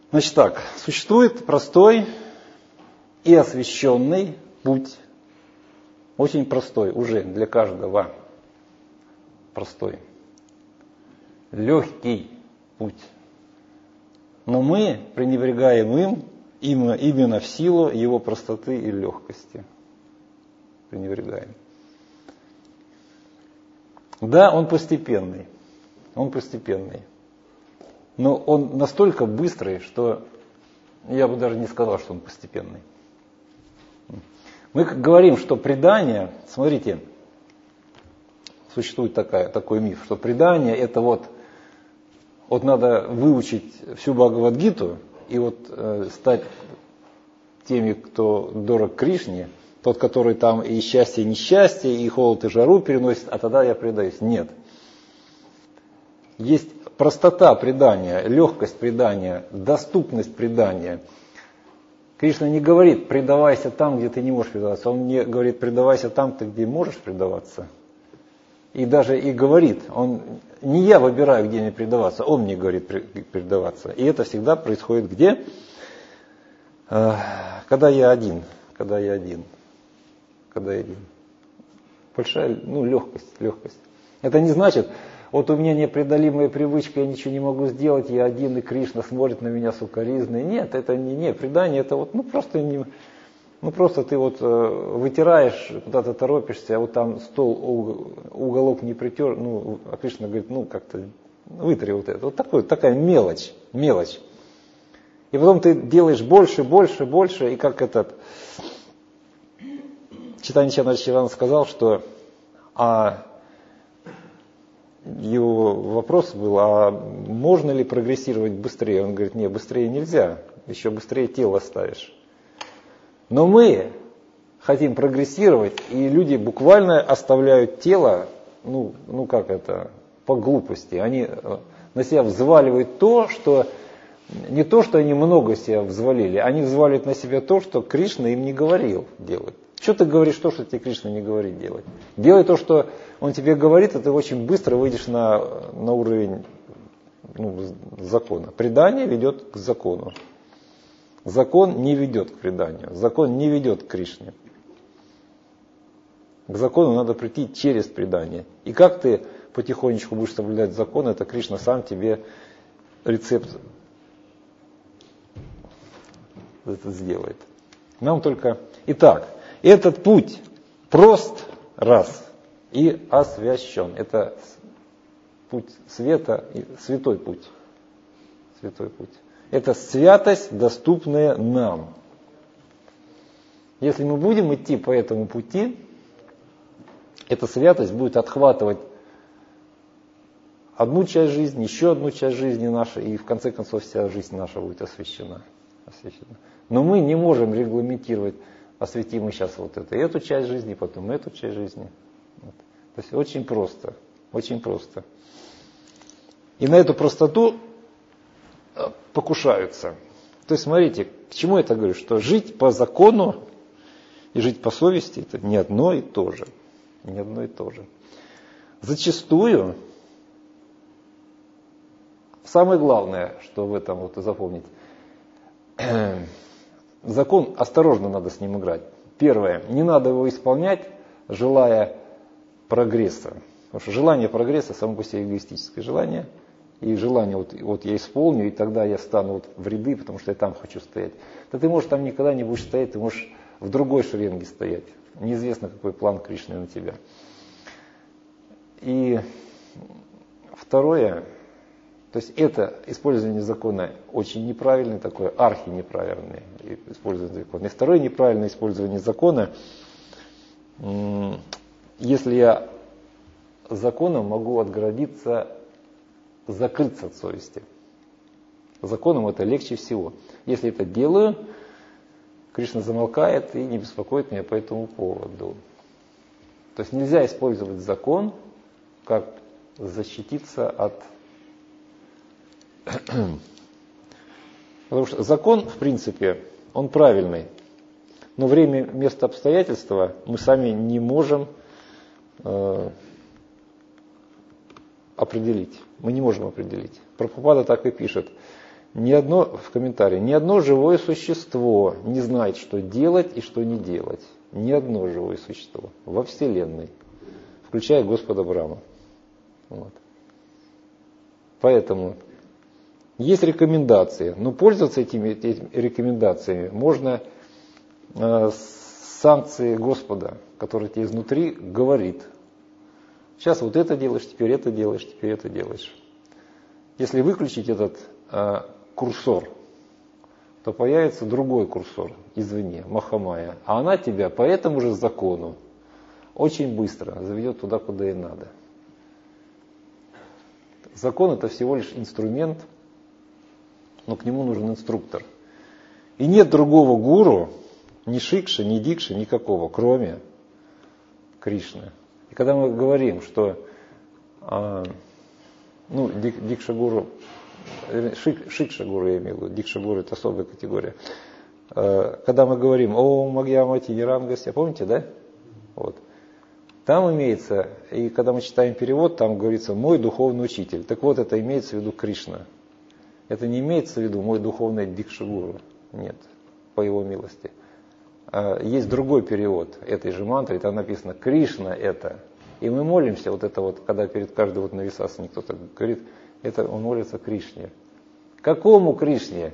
Значит так, существует простой и освященный путь. Очень простой уже для каждого. Простой. Легкий путь. Но мы пренебрегаем им именно в силу его простоты и легкости. Пренебрегаем. Да, он постепенный. Он постепенный. Но он настолько быстрый, что я бы даже не сказал, что он постепенный. Мы говорим, что предание, смотрите, существует такой миф, что предание это вот надо выучить всю Бхагавад-гиту и стать теми, кто дорог Кришне, тот, который там и счастье, и несчастье, и холод, и жару переносит, а тогда я предаюсь. Нет. Есть простота предания, легкость предания, доступность предания. Кришна не говорит, предавайся там, где ты не можешь предаваться. Он не говорит, предавайся там, где можешь предаваться. И даже и говорит, не я выбираю, где мне предаваться, он мне говорит предаваться. И это всегда происходит где? Когда я один. Большая, легкость. Это не значит, вот у меня непреодолимая привычка, я ничего не могу сделать, я один, и Кришна смотрит на меня сукоризной. Нет, это не предание, это просто ты вытираешь, куда-то торопишься, а вот там стол, уголок не притер, а Кришна говорит, как-то вытри вот это. Вот такая мелочь. И потом ты делаешь больше, и как Чайтанья Чаритамрит сказал, что его вопрос был, а можно ли прогрессировать быстрее? Он говорит, нет, быстрее нельзя, еще быстрее тело ставишь. Но мы хотим прогрессировать, и люди буквально оставляют тело, по глупости. Они на себя взваливают не то, что они много себя взвалили, они взваливают на себя то, что Кришна им не говорил делать. Что ты говоришь то, что тебе Кришна не говорит делать? Делай то, что он тебе говорит, и ты очень быстро выйдешь на уровень закона. Предание ведет к закону. Закон не ведет к преданию. Закон не ведет к Кришне. К закону надо прийти через предание. И как ты потихонечку будешь соблюдать закон, это Кришна сам тебе рецепт это сделает. Нам только... Итак, этот путь прост, раз, и освящен. Это путь света, святой путь. Святой путь. Это святость, доступная нам. Если мы будем идти по этому пути, эта святость будет отхватывать одну часть жизни, еще одну часть жизни нашей, и в конце концов вся жизнь наша будет освящена. Но мы не можем регламентировать, осветим мы сейчас эту часть жизни, потом эту часть жизни. То есть очень просто, очень просто. И на эту простоту покушаются. То есть смотрите, к чему я это говорю, что жить по закону и жить по совести это не одно и то же. Не одно и то же. Зачастую самое главное, что в этом запомнить, закон, осторожно надо с ним играть. Первое, не надо его исполнять, желая прогресса. Потому что желание прогресса само по себе эгоистическое желание. И желание, я исполню, и тогда я стану в ряды, потому что я там хочу стоять. Да ты, может, там никогда не будешь стоять, ты можешь в другой шеренге стоять. Неизвестно, какой план Кришны на тебя. И второе, то есть это использование закона очень неправильное, такое архинеправильное использование закона. И второе неправильное использование закона, если я законом могу отгородиться, закрыться от совести. Законом это легче всего. Если это делаю, Кришна замолкает и не беспокоит меня по этому поводу. То есть нельзя использовать закон, как защититься от... Потому что закон, в принципе, он правильный. Но время, место, обстоятельства мы сами не можем определить. Мы не можем определить. Прабхупада так и пишет. ни одно живое существо не знает, что делать и что не делать. Ни одно живое существо во Вселенной, включая Господа Брахму. Вот. Поэтому есть рекомендации, но пользоваться этими рекомендациями можно с санкции Господа, который тебе изнутри говорит. Сейчас вот это делаешь, теперь это делаешь, теперь это делаешь. Если выключить этот курсор, то появится другой курсор извне, Махамая. А она тебя по этому же закону очень быстро заведет туда, куда и надо. Закон — это всего лишь инструмент, но к нему нужен инструктор. И нет другого гуру, ни шикша, ни дикша, никакого, кроме Кришны. И когда мы говорим, что дикша-гуру, шикша-гуру я имею в виду, дикша-гуру — это особая категория. Когда мы говорим «О, Магьямати Ярангасья», помните, да? Вот. Там имеется, и когда мы читаем перевод, там говорится «мой духовный учитель». Так вот, это имеется в виду Кришна. Это не имеется в виду «мой духовный дикша-гуру». Нет, по его милости. Есть другой перевод этой же мантры, там написано «Кришна это». И мы молимся, вот это вот, когда перед каждой вот нависасаной кто-то говорит, это он молится Кришне. Какому Кришне?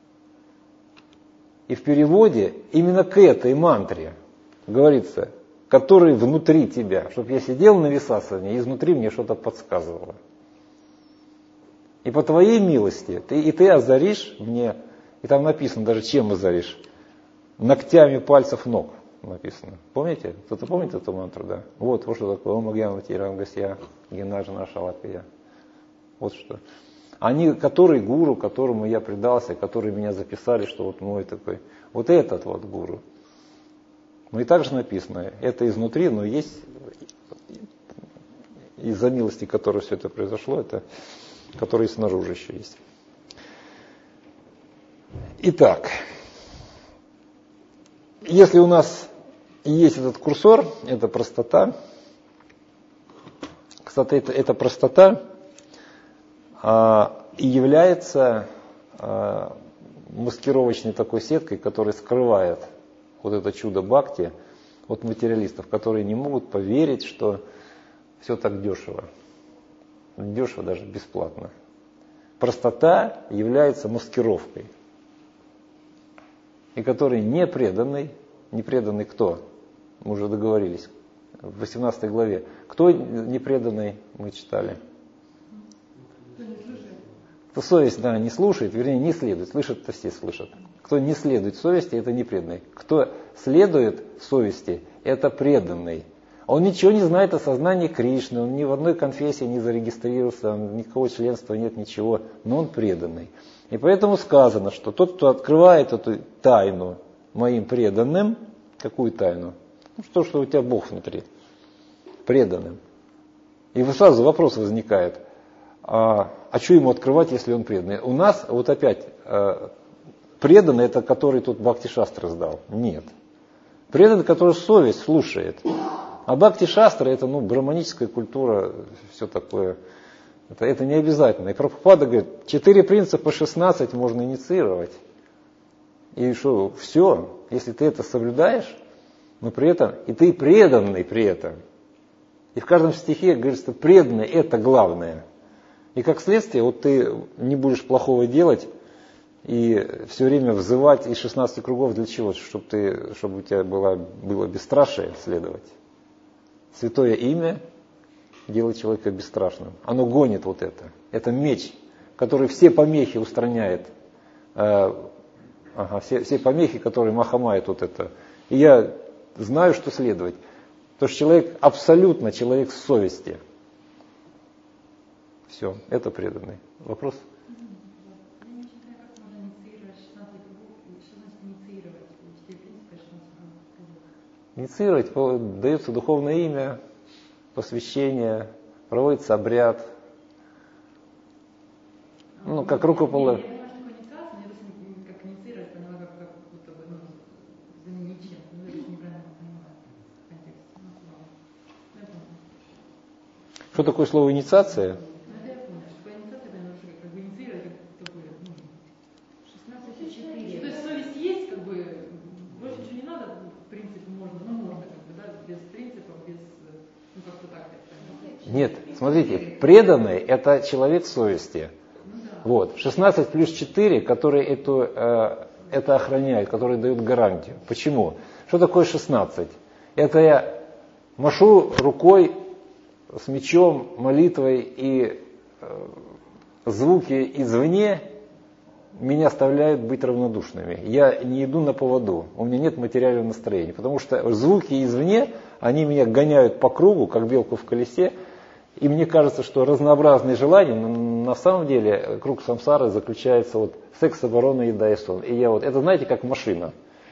И в переводе именно к этой мантре говорится, который внутри тебя, чтобы я сидел на висасане, и изнутри мне что-то подсказывало. И по твоей милости ты озаришь мне, и там написано даже, чем озаришь, ногтями пальцев ног написано. Помните? Кто-то помнит эту мантру, да? Вот что такое. Ом Агьямати Ярангасья, Генаджана Шалакия. Вот что. Они, который гуру, которому я предался, которые меня записали, что вот мой такой, вот этот вот гуру. Ну и также написано, это изнутри, но есть, из-за милости, которой все это произошло, это, который снаружи еще есть. Итак, если у нас есть этот курсор, это простота. Кстати, эта простота и является маскировочной такой сеткой, которая скрывает вот это чудо бхакти от материалистов, которые не могут поверить, что все так дешево. Дешево даже бесплатно. Простота является маскировкой. И который не преданный кто? Мы уже договорились в 18 главе. Кто не преданный, мы читали. Кто совесть, да, не слушает, вернее, не следует. Слышат-то все слышат. Кто не следует совести, это не преданный. Кто следует совести, это преданный. Он ничего не знает о сознании Кришны, он ни в одной конфессии не зарегистрировался, никакого членства нет, ничего, но он преданный. И поэтому сказано, что тот, кто открывает эту тайну моим преданным, какую тайну? Ну, что у тебя Бог внутри, преданным. И сразу вопрос возникает, а что ему открывать, если он преданный? У нас вот опять преданный, это который тут Бхакти-шастры сдал. Нет. Преданный, который совесть слушает. А Бхакти-шастры это брахманическая культура, все такое. Это не обязательно. И Прабхупада говорит, 4 принципа 16 можно инициировать. И что, все, если ты это соблюдаешь, но при этом, и ты преданный при этом. И в каждом стихе говорится, что преданный это главное. И как следствие, вот ты не будешь плохого делать и все время взывать из 16 кругов для чего? Чтобы у тебя было бесстрашие следовать. Святое имя делает человека бесстрашным. Оно гонит вот это. Это меч, который все помехи устраняет. Все помехи, которые Махамает вот это. И я знаю, что следовать. Потому что человек абсолютно человек совести. Все, это преданный. Вопрос? Я не считаю, как можно инициировать 16 кругов, что значит инициировать 4 принципа и 16 кругов. Инициировать, дается духовное имя, посвящение, проводится обряд. Как рукоположение. Я понимаю, что такое инициация, но я как инициировать, поняла, как будто бы заменить чем-то. Ну, я неправильно понимаю контекст. Что такое слово инициация? 4. То есть совесть есть, как бы, больше ничего не надо, в принципе, можно, как бы, да, без принципов, без, как-то так. Нет, смотрите, преданный – это человек совести. Вот, 16 плюс 4, который это охраняет, который дает гарантию. Почему? Что такое 16? Это я машу рукой с мечом, молитвой, и звуки извне меня оставляют быть равнодушными. Я не иду на поводу, у меня нет материального настроения, потому что звуки извне, они меня гоняют по кругу, как белку в колесе, и мне кажется, что разнообразные желания, на самом деле круг самсары заключается вот секс, оборона, еда и сон. И я вот, это знаете, как машина.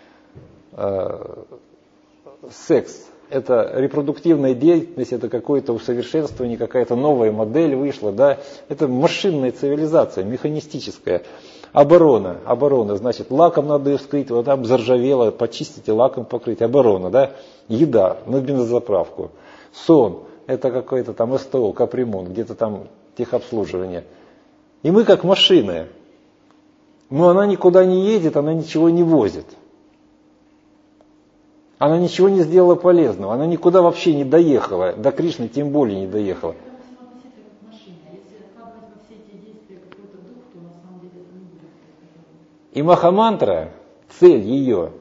Секс – это репродуктивная деятельность, это какое-то усовершенствование, какая-то новая модель вышла, да. Это машинная цивилизация, механистическая. Оборона, значит, лаком надо ее вскрыть, вот там заржавело, почистить и лаком покрыть, оборона, да. Еда, на бензозаправку. Сон. Это какой-то там СТО, капремонт, где-то там техобслуживание. И мы как машины. Но она никуда не едет, она ничего не возит. Она ничего не сделала полезного, она никуда вообще не доехала, до Кришны тем более не доехала. И Махамантра, цель ее,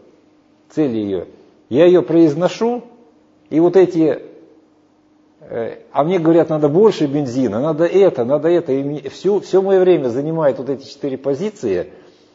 я ее произношу, и вот эти... А мне говорят, надо больше бензина, надо это. И все мое время занимает вот эти 4 позиции,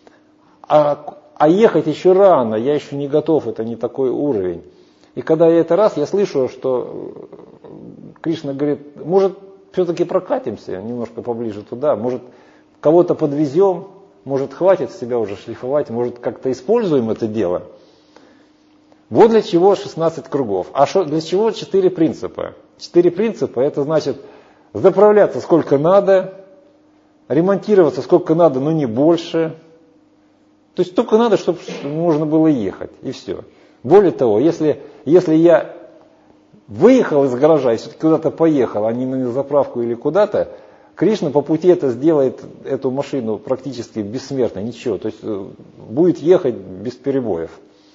а ехать еще рано, я еще не готов, это не такой уровень. И когда я это раз, я слышу, что Кришна говорит, может, все-таки прокатимся немножко поближе туда, может, кого-то подвезем, может, хватит себя уже шлифовать, может, как-то используем это дело. Вот для чего 16 кругов. А для чего 4 принципа? 4 принципа – это значит заправляться сколько надо, ремонтироваться сколько надо, но не больше. То есть только надо, чтобы можно было ехать, и все. Более того, если я выехал из гаража и все-таки куда-то поехал, а не на заправку или куда-то, Кришна по пути это сделает, эту машину практически бессмертной, ничего. То есть будет ехать без перебоев.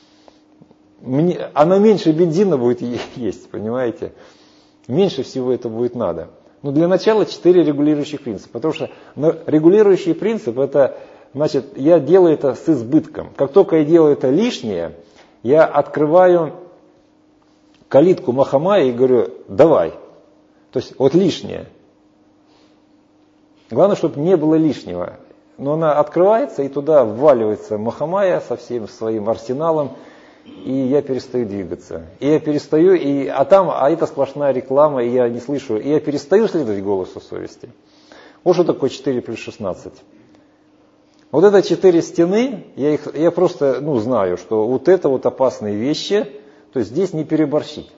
Она меньше бензина будет есть, понимаете? Меньше всего это будет надо. Но для начала 4 регулирующих принципа. Потому что регулирующий принцип, это значит, я делаю это с избытком. Как только я делаю это лишнее, я открываю калитку Махамайи и говорю, давай. То есть вот лишнее. Главное, чтобы не было лишнего. Но она открывается, и туда вваливается Махамайя со всем своим арсеналом, и я перестаю двигаться. И я перестаю, а это сплошная реклама, и я не слышу, и я перестаю следовать голосу совести. Вот что такое 4 плюс 16. Вот это 4 стены, я просто знаю, что вот это вот опасные вещи, то есть здесь не переборщить.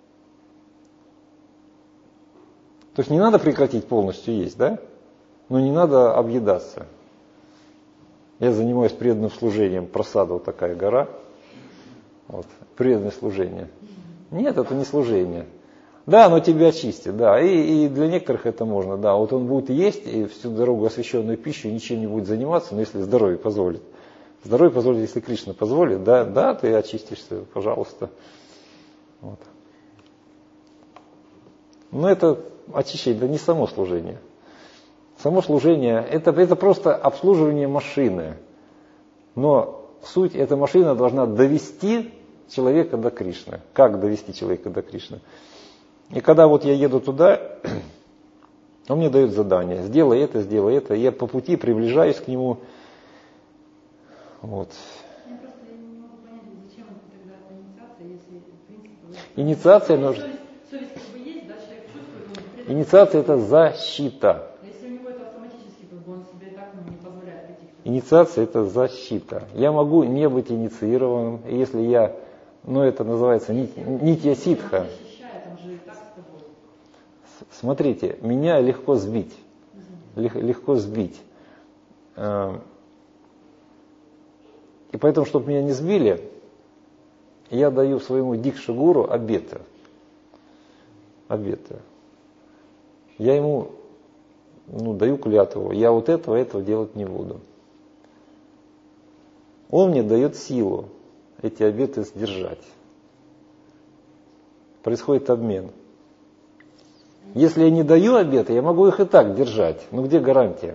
То есть не надо прекратить полностью есть, да? Но не надо объедаться. Я занимаюсь преданным служением, просада вот такая гора. Вот, преданное служение. Нет, это не служение. Да, оно тебя очистит, да, и для некоторых это можно, да. Вот он будет есть и всю дорогу освященную пищу, ничем не будет заниматься, но если здоровье позволит. Здоровье позволит, если Кришна позволит, да, ты очистишься, пожалуйста. Вот. Но это очищение, да не само служение. Само служение, это просто обслуживание машины. Но суть, эта машина должна довести человека до Кришны. Как довести человека до Кришны? И когда вот я еду туда, он мне дает задание. Сделай это. Я по пути приближаюсь к нему. Вот. Я просто не могу понять, зачем тогда инициация, если в принципе... Инициация нужна. Совесть как бы есть, да, человек чувствует, он... Инициация это защита. Если у него это автоматически, как бы он себе и так не позволяет каких-то... Инициация это защита. Я могу не быть инициированным, и если я, это называется нитья ситха. Смотрите, меня легко сбить. Легко сбить. И поэтому, чтобы меня не сбили, я даю своему дикша-гуру обеты. Я ему даю клятву, я вот этого делать не буду. Он мне дает силу эти обеты сдержать. Происходит обмен. Если я не даю обеты, я могу их и так держать. Но где гарантия?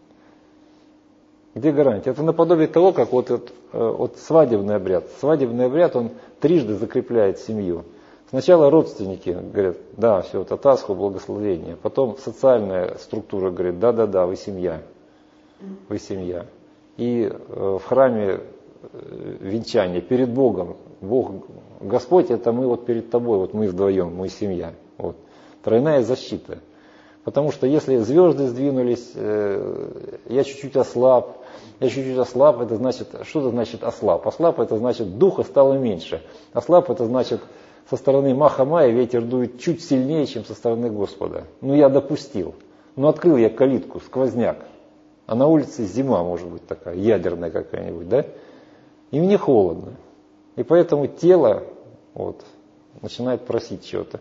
Где гарантия? Это наподобие того, как вот свадебный обряд. Свадебный обряд, он трижды закрепляет семью. Сначала родственники говорят, да, все, татасху, благословение. Потом социальная структура говорит, да, вы семья. Вы семья. И в храме венчание перед Богом. Бог, Господь, это мы вот перед тобой, вот мы вдвоем, мы семья. Вот. Тройная защита. Потому что если звезды сдвинулись, я чуть-чуть ослаб, это значит, что это значит ослаб? Ослаб это значит духа стало меньше. Ослаб это значит со стороны Маха-Майя ветер дует чуть сильнее, чем со стороны Господа. Ну я допустил. Ну открыл я калитку, сквозняк. А на улице зима может быть такая, ядерная какая-нибудь, да? И мне холодно. И поэтому тело вот, начинает просить чего-то.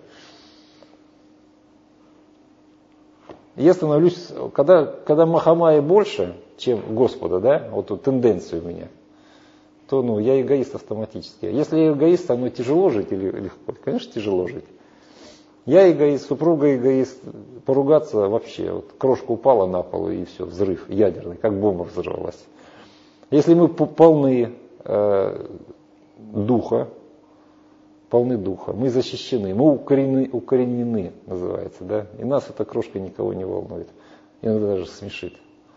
Я становлюсь, когда Маха-Майя больше, чем Господа, да, вот эту тенденцию у меня, то я эгоист автоматически. Если я эгоист, со мной тяжело жить или легко? Конечно, тяжело жить. Я эгоист, супруга эгоист, поругаться вообще. Вот крошка упала на пол и все, взрыв ядерный, как бомба взорвалась. Если мы полны духа, мы защищены, мы укоренены, называется, да, и нас эта крошка никого не волнует, иногда даже смешит.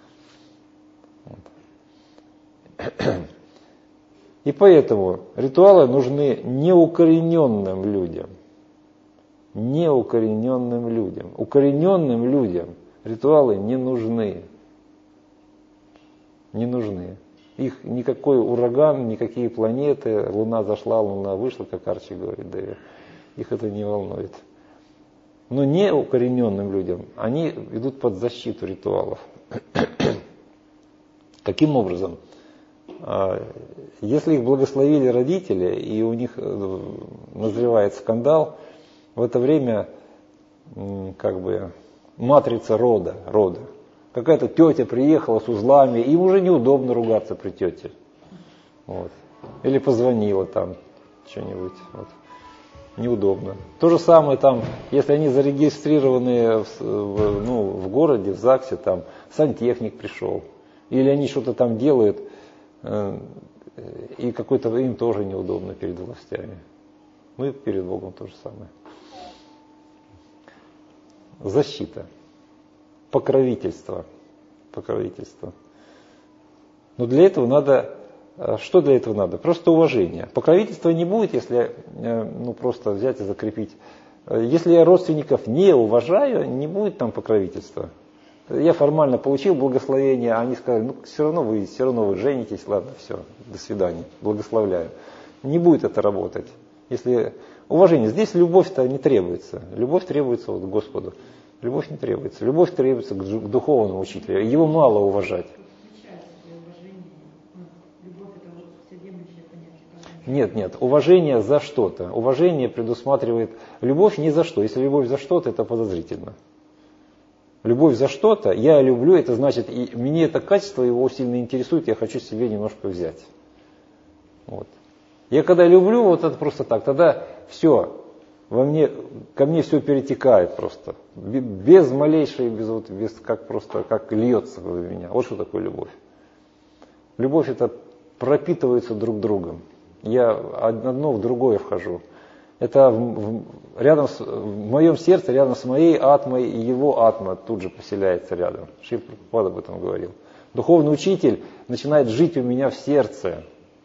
Вот. И поэтому ритуалы нужны неукорененным людям. Неукорененным людям. Укорененным людям ритуалы не нужны. Не нужны. Их никакой ураган, никакие планеты, Луна зашла, Луна вышла, как Арчи говорит, да, их это не волнует. Но неукорененным людям они идут под защиту ритуалов. Каким образом? Если их благословили родители, и у них назревает скандал, в это время как бы матрица рода. Какая-то тетя приехала с узлами, им уже неудобно ругаться при тете. Вот. Или позвонила там что-нибудь. Вот. Неудобно. То же самое там, если они зарегистрированы в городе, в ЗАГСе, там сантехник пришел. Или они что-то там делают, и какой-то им тоже неудобно перед властями. Ну и перед Богом то же самое. Защита. Покровительство. Но для этого надо, что для этого надо? Просто уважение. Покровительства не будет, если просто взять и закрепить. Если я родственников не уважаю, не будет там покровительства. Я формально получил благословение, а они сказали, все равно вы женитесь, ладно, все, до свидания, благословляю. Не будет это работать. Если уважение, здесь любовь-то не требуется. Любовь требуется вот к Господу. Любовь не требуется. Любовь требуется к духовному учителю. Его мало уважать. Нет. Уважение за что-то. Уважение предусматривает любовь не за что. Если любовь за что-то, это подозрительно. Любовь за что-то, я люблю, это значит, и мне это качество его сильно интересует, я хочу себе немножко взять. Вот. Я когда люблю, вот это просто так, тогда все. Ко мне все перетекает просто, без малейшей, как льется в меня. Вот что такое любовь. Любовь это пропитывается друг другом. Я одно в другое вхожу. Это в моем сердце, рядом с моей атмой, и его атма тут же поселяется рядом. Шрила Прабхупада об этом говорил. Духовный учитель начинает жить у меня в сердце.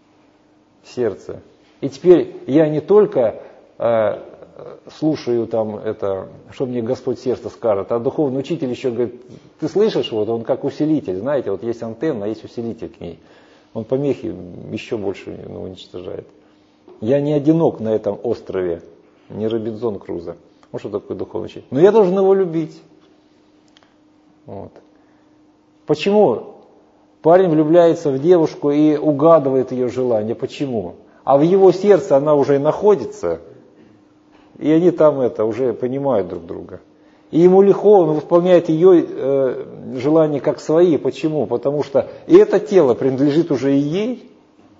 И теперь я не только слушаю там это, что мне Господь сердце скажет, а духовный учитель еще говорит, ты слышишь, вот он как усилитель, знаете, вот есть антенна, а есть усилитель к ней. Он помехи еще больше уничтожает. Я не одинок на этом острове, не Робинзон Крузо. Вот что такое духовный учитель. Но я должен его любить. Вот. Почему парень влюбляется в девушку и угадывает ее желание? Почему? А в его сердце она уже находится, и они там уже понимают друг друга. И ему легко, он выполняет ее желания как свои. Почему? Потому что и это тело принадлежит уже и ей,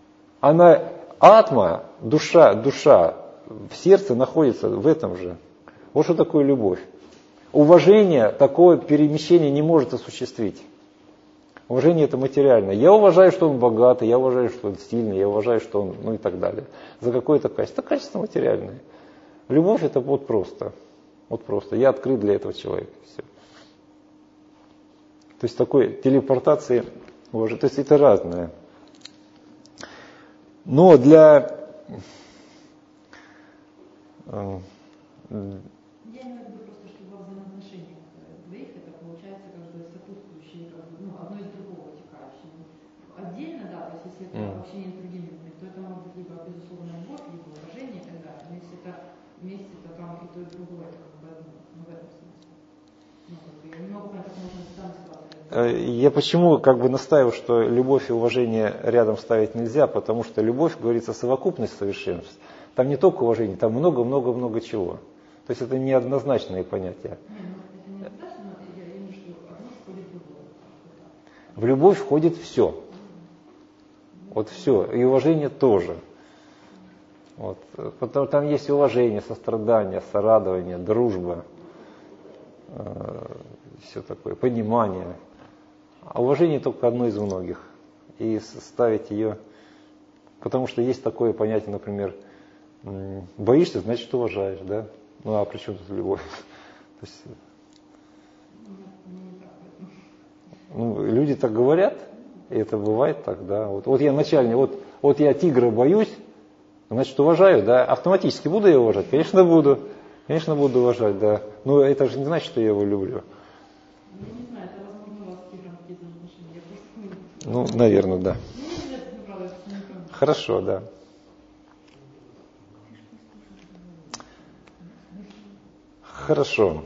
Она, атма, душа в сердце находится в этом же. Вот что такое любовь. Уважение такое перемещение не может осуществить. Уважение это материальное. Я уважаю, что он богатый, я уважаю, что он сильный, я уважаю, что он, ну и так далее. За какое-то качество. Это качество материальное. Любовь это вот просто. Вот просто. Я открыт для этого человека. Все. То есть такой телепортации, то есть это разное. Но для... Я имею в виду просто, что во взаимоотношениях двоих это получается как бы сопутствующие, как бы, ну, одно из другого вытекающее. Отдельно, да, то есть если это общение с другими людьми, то это может быть либо безусловная любовь, либо уважение и так далее. Но если это вместе, то там и то, и другое, это как бы одно, ну, в этом смысле. Ну, как бы, я не могу понять, как можно там ситуацию. Я почему как бы настаиваю, что любовь и уважение рядом ставить нельзя, потому что любовь, говорится, совокупность совершенств. Там не только уважение, там много-много-много чего. То есть это неоднозначные понятия. В любовь входит все. Вот все. И уважение тоже. Вот. Потом там есть уважение, сострадание, сорадование, дружба. Все такое, понимание. А уважение только одно из многих. И ставить ее... Потому что есть такое понятие, например, боишься, значит уважаешь, да? Ну а при чем тут любовь? То есть, ну, люди так говорят, и это бывает так, да. Вот я начальник, вот я тигра боюсь, значит уважаю, да. Автоматически буду я уважать? Конечно буду. Конечно буду уважать, да. Но это же не значит, что я его люблю. Я не знаю, это возможно у вас с тигром какие-то отношения. Я просто не... Ну, наверное, да. Ну, хорошо, да. Хорошо.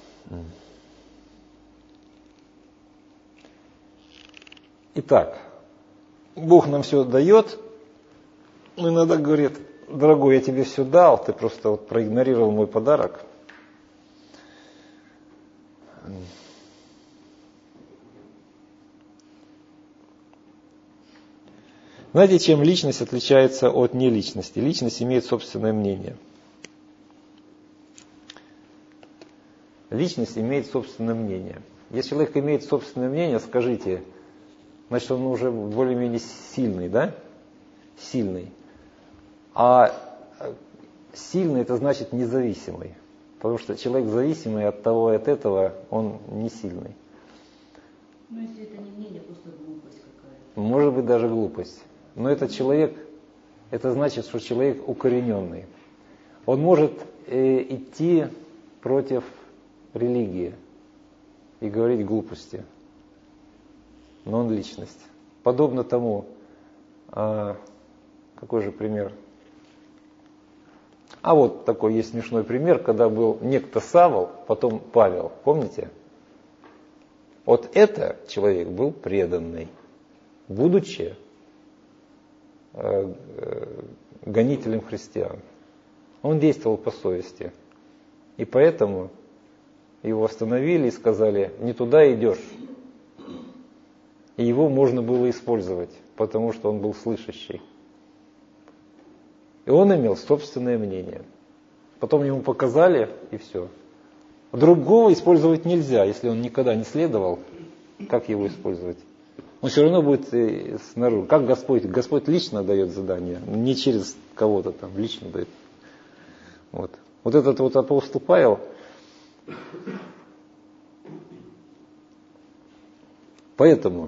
Итак, Бог нам все дает, но иногда говорит: дорогой, я тебе все дал, ты просто вот проигнорировал мой подарок. Знаете, чем личность отличается от неличности? Личность имеет собственное мнение. Личность имеет собственное мнение. Если человек имеет собственное мнение, скажите, значит, он уже более-менее сильный, да? Сильный. А сильный — это значит независимый. Потому что человек зависимый от того и от этого, он не сильный. Ну, если это не мнение, просто глупость какая-то. Может быть, даже глупость. Но этот человек, это значит, что человек укорененный. Он может идти против религии и говорить глупости. Но он личность. Подобно тому, какой же пример? А вот такой есть смешной пример, когда был некто Савл, потом Павел. Помните? Вот это человек был преданный, будучи гонителем христиан. Он действовал по совести. И поэтому его остановили и сказали: не туда идешь. И его можно было использовать, потому что он был слышащий. И он имел собственное мнение. Потом ему показали, и все. Другого использовать нельзя, если он никогда не следовал. Как его использовать? Он все равно будет снаружи. Как Господь? Господь лично дает задание, не через кого-то там, лично дает. Вот этот вот апостол Павел, поэтому,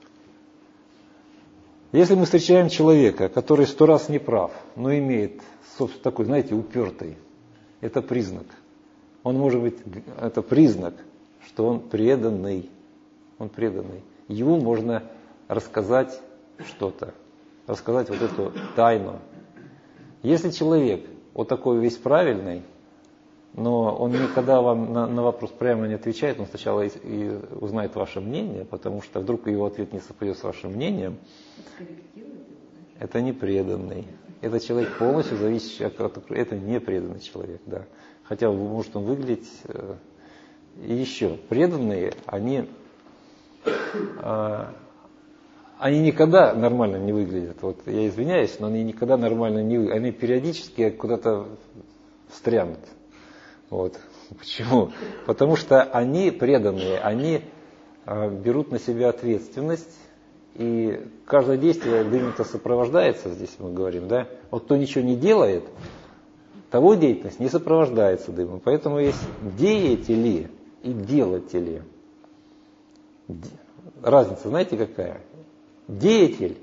если мы встречаем человека, который 100 раз не прав, но имеет, собственно, такой, знаете, упертый, это признак. Он может быть, это признак, что он преданный. Он преданный. Ему можно рассказать что-то, рассказать вот эту тайну. Если человек вот такой весь правильный, но он никогда вам на вопрос прямо не отвечает, он сначала и узнает ваше мнение, потому что вдруг его ответ не совпадет с вашим мнением, это не преданный. Это человек полностью зависящий от... Это не преданный человек, да. Хотя может он выглядеть... И еще, преданные, они они никогда нормально не выглядят. Вот я извиняюсь, но они никогда нормально не выглядят. Они периодически куда-то встрянут. Вот. Почему? Потому что они преданные, они берут на себя ответственность, и каждое действие дымом-то сопровождается, здесь мы говорим, да? Вот кто ничего не делает, того деятельность не сопровождается дымом. Поэтому есть деятели и делатели. Разница, знаете, какая? Деятель,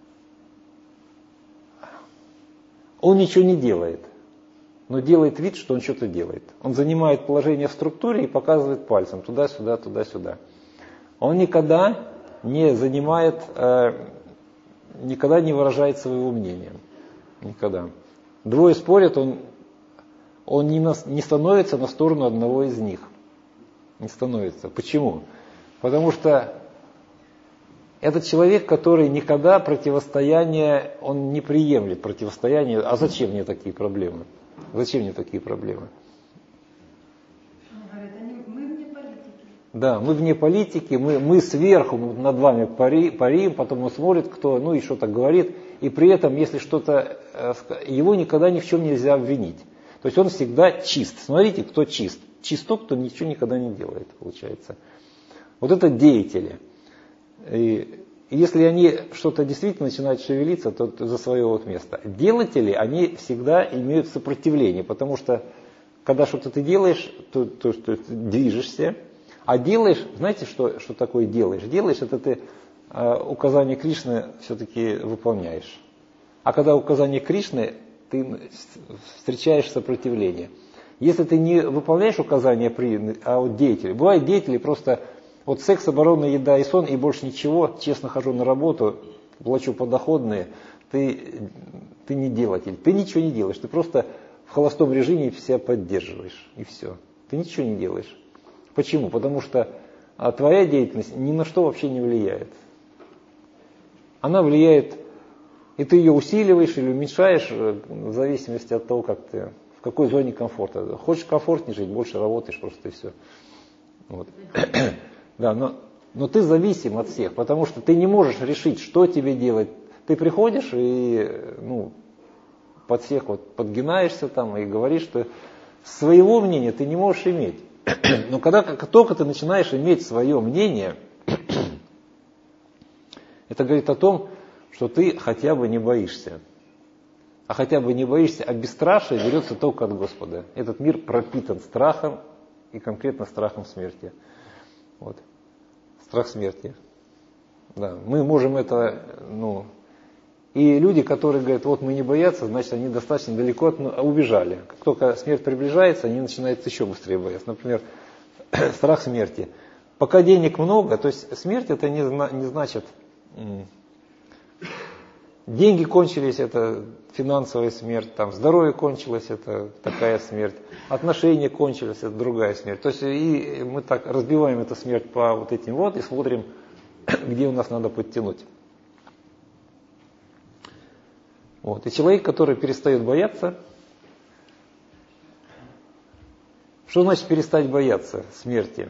он ничего не делает, но делает вид, что он что-то делает. Он занимает положение в структуре и показывает пальцем туда-сюда, туда-сюда. Он никогда не занимает, никогда не выражает своего мнения. Никогда. Двое спорят, он не становится на сторону одного из них. Не становится. Почему? Потому что этот человек, который никогда противостояние, он не приемлет противостояние. А зачем мне такие проблемы? Зачем мне такие проблемы? Говорят, мы вне политики. Да, мы вне политики, мы сверху над вами парим, потом он смотрит, кто, ну и что-то говорит. И при этом, если что-то, его никогда ни в чем нельзя обвинить. То есть он всегда чист. Смотрите, кто чист. Чист тот, кто ничего никогда не делает, получается. Вот это деятели. И если они что-то действительно начинают шевелиться, то за свое вот место. Делатели, они всегда имеют сопротивление, потому что когда что-то ты делаешь, то ты движешься, а делаешь, знаете, что такое делаешь? Делаешь, это ты указания Кришны все-таки выполняешь. А когда указания Кришны, ты встречаешь сопротивление. Если ты не выполняешь указания, а вот деятели, бывают деятели просто... Вот секс, оборона, еда и сон, и больше ничего, честно хожу на работу, плачу подоходные, ты не делатель, ты ничего не делаешь, ты просто в холостом режиме себя поддерживаешь, и все. Ты ничего не делаешь. Почему? Потому что твоя деятельность ни на что вообще не влияет. Она влияет, и ты ее усиливаешь или уменьшаешь, в зависимости от того, как ты, в какой зоне комфорта. Хочешь комфортнее жить, больше работаешь, просто и все. Вот. Да, но ты зависим от всех, потому что ты не можешь решить, что тебе делать. Ты приходишь и под всех вот подгинаешься там и говоришь, что своего мнения ты не можешь иметь. Но как только ты начинаешь иметь свое мнение, это говорит о том, что ты хотя бы не боишься. А хотя бы не боишься, а бесстрашие берется только от Господа. Этот мир пропитан страхом и конкретно страхом смерти. Вот. Страх смерти. Да. Мы можем это, и люди, которые говорят, вот мы не боятся, значит они достаточно далеко убежали. Как только смерть приближается, они начинают еще быстрее бояться. Например, страх смерти. Пока денег много, то есть смерть это не значит, деньги кончились, это финансовая смерть, там, здоровье кончилось, это такая смерть, отношения кончились, это другая смерть. То есть и мы так разбиваем эту смерть по вот этим вот и смотрим, где у нас надо подтянуть. Вот. И человек, который перестает бояться, что значит перестать бояться смерти?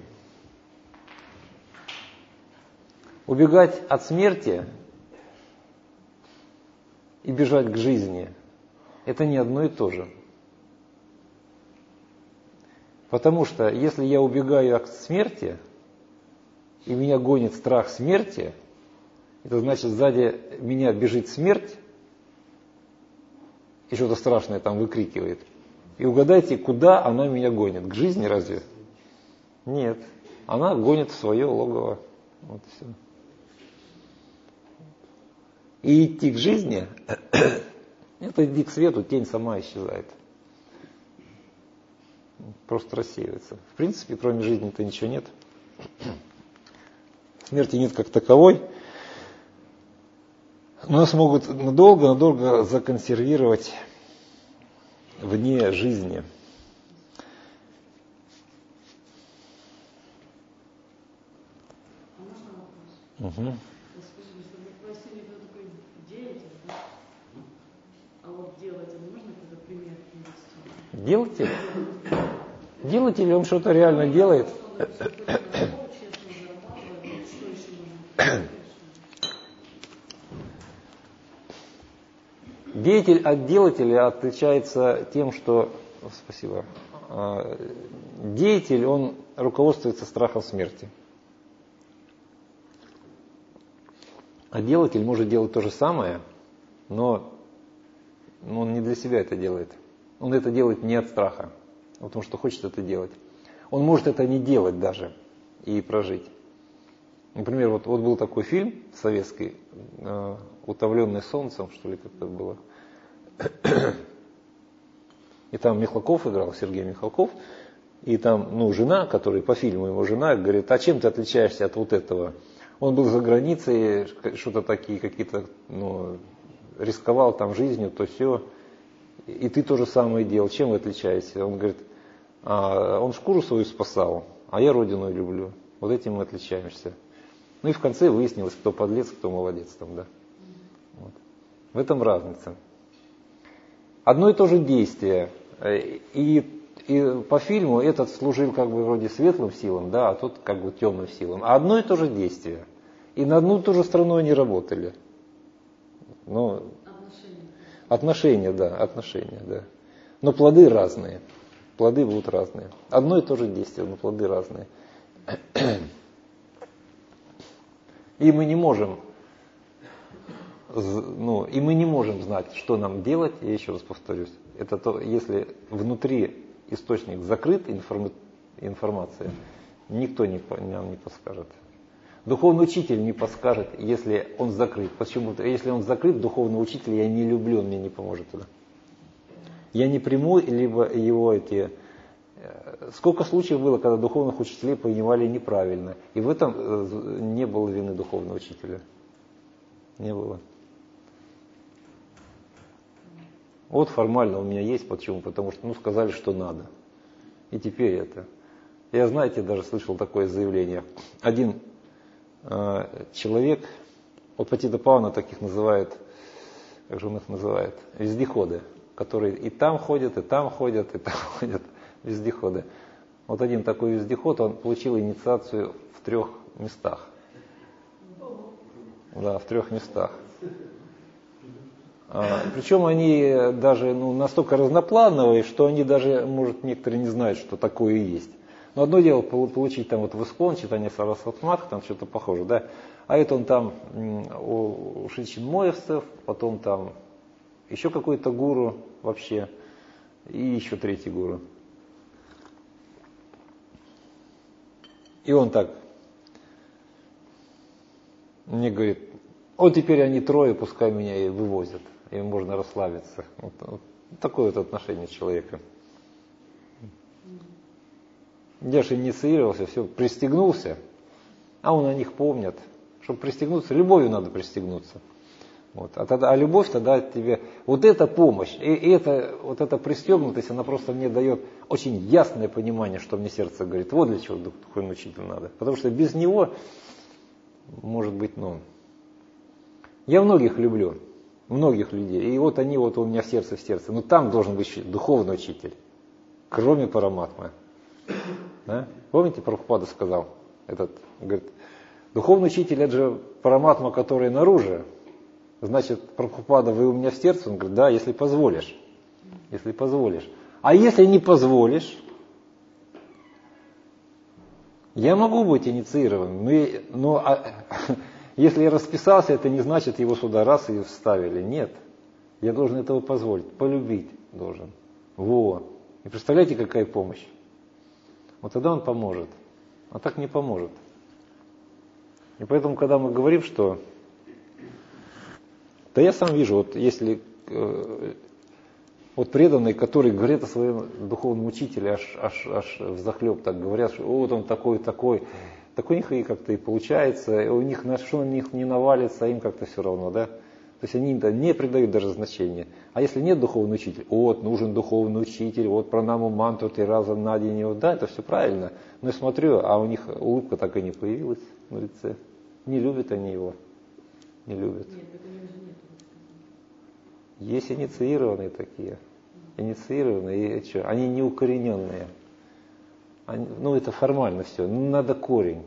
Убегать от смерти и бежать к жизни – это не одно и то же. Потому что если я убегаю от смерти, и меня гонит страх смерти, это значит, сзади меня бежит смерть, и что-то страшное там выкрикивает. И угадайте, куда она меня гонит? К жизни разве? Нет. Она гонит в свое логово. Вот и все. И идти к жизни, это идти к свету, тень сама исчезает. Просто рассеивается. В принципе, кроме жизни-то ничего нет. Смерти нет как таковой. Нас могут надолго законсервировать вне жизни. Угу. Делатель? Делатель, он что-то реально делает. Деятель от делателя отличается тем, что... Спасибо. Деятель, он руководствуется страхом смерти. А делатель может делать то же самое, но он не для себя это делает. Он это делает не от страха, а потому что хочет это делать. Он может это не делать даже и прожить. Например, вот был такой фильм советский, «Утомленный солнцем», что ли, как-то было. И там Михалков играл, Сергей Михалков. И там, жена, которая по фильму его жена, говорит: а чем ты отличаешься от вот этого? Он был за границей, что-то такие какие-то, рисковал там жизнью, то все. И ты то же самое делал. Чем вы отличаетесь? Он говорит: он шкуру свою спасал, а я родину люблю. Вот этим мы отличаемся. И в конце выяснилось, кто подлец, кто молодец там, да. Вот. В этом разница. Одно и то же действие. И по фильму этот служил как бы вроде светлым силам, да, а тот как бы темным силам. А одно и то же действие. И на одну и ту же страну они работали. Отношения, да. Но плоды разные. Плоды будут разные. Одно и то же действие, но плоды разные. И мы не можем знать, что нам делать, я еще раз повторюсь. Это то, если внутри источник закрыт, информация, никто нам не подскажет. Духовный учитель не подскажет, если он закрыт. Почему-то, если он закрыт, духовный учитель я не люблю, он мне не поможет туда. Я не приму, либо его Сколько случаев было, когда духовных учителей понимали неправильно. И в этом не было вины духовного учителя. Не было. Вот формально у меня есть. Почему? Потому что сказали, что надо. И теперь это. Я, знаете, даже слышал такое заявление. Один человек, вот Патита Павана таких называет, как же он их называет, вездеходы, которые и там ходят, и там ходят, и там ходят, вездеходы. Вот один такой вездеход, он получил инициацию в 3 местах. Да, в 3 местах. Причем они даже настолько разноплановые, что они даже, может, некоторые не знают, что такое есть. Но одно дело получить там вот в Искон, читание Сарасватматха, там что-то похоже, да. А это он там у Шичинмоевцев, потом там еще какой-то гуру вообще, и еще 3-й гуру. И он так мне говорит: вот теперь они 3, пускай меня и вывозят, им можно расслабиться. Вот такое вот отношение человека. Я же инициировался, все, пристегнулся, а он о них помнит. Чтобы пристегнуться, любовью надо пристегнуться. Вот. А любовь тогда тебе... Вот эта помощь, вот эта пристегнутость, она просто мне дает очень ясное понимание, что мне сердце говорит. Вот для чего духовный учитель надо. Потому что без него, может быть, Я многих люблю, многих людей. И вот они вот у меня в сердце. Но там должен быть духовный учитель, кроме Параматмы. Да? Помните, Прабхупада сказал, говорит, духовный учитель, это же Параматма, который наружу. Значит, Прабхупада, вы у меня в сердце? Он говорит: да, если позволишь. Если позволишь. А если не позволишь, я могу быть инициированным. Но если я расписался, это не значит, его сюда раз и вставили. Нет. Я должен этого позволить. Полюбить должен. И представляете, какая помощь? Вот тогда он поможет. А так не поможет. И поэтому, когда мы говорим, что... Да я сам вижу, вот если вот преданные, которые говорят о своем духовном учителе, аж взахлеб так говорят, что вот он такой, так у них и как-то и получается, и у них, что на них не навалится, а им как-то все равно, да? То есть они не придают даже значения. А если нет духовного учителя, вот нужен духовный учитель, вот пранаму мантру 3 раза на день, вот, да, это все правильно. Но я смотрю, а у них улыбка так и не появилась на лице. Не любят они его. Не любят. Есть инициированные такие. Инициированные, и что? Они неукорененные. Это формально все. Надо корень.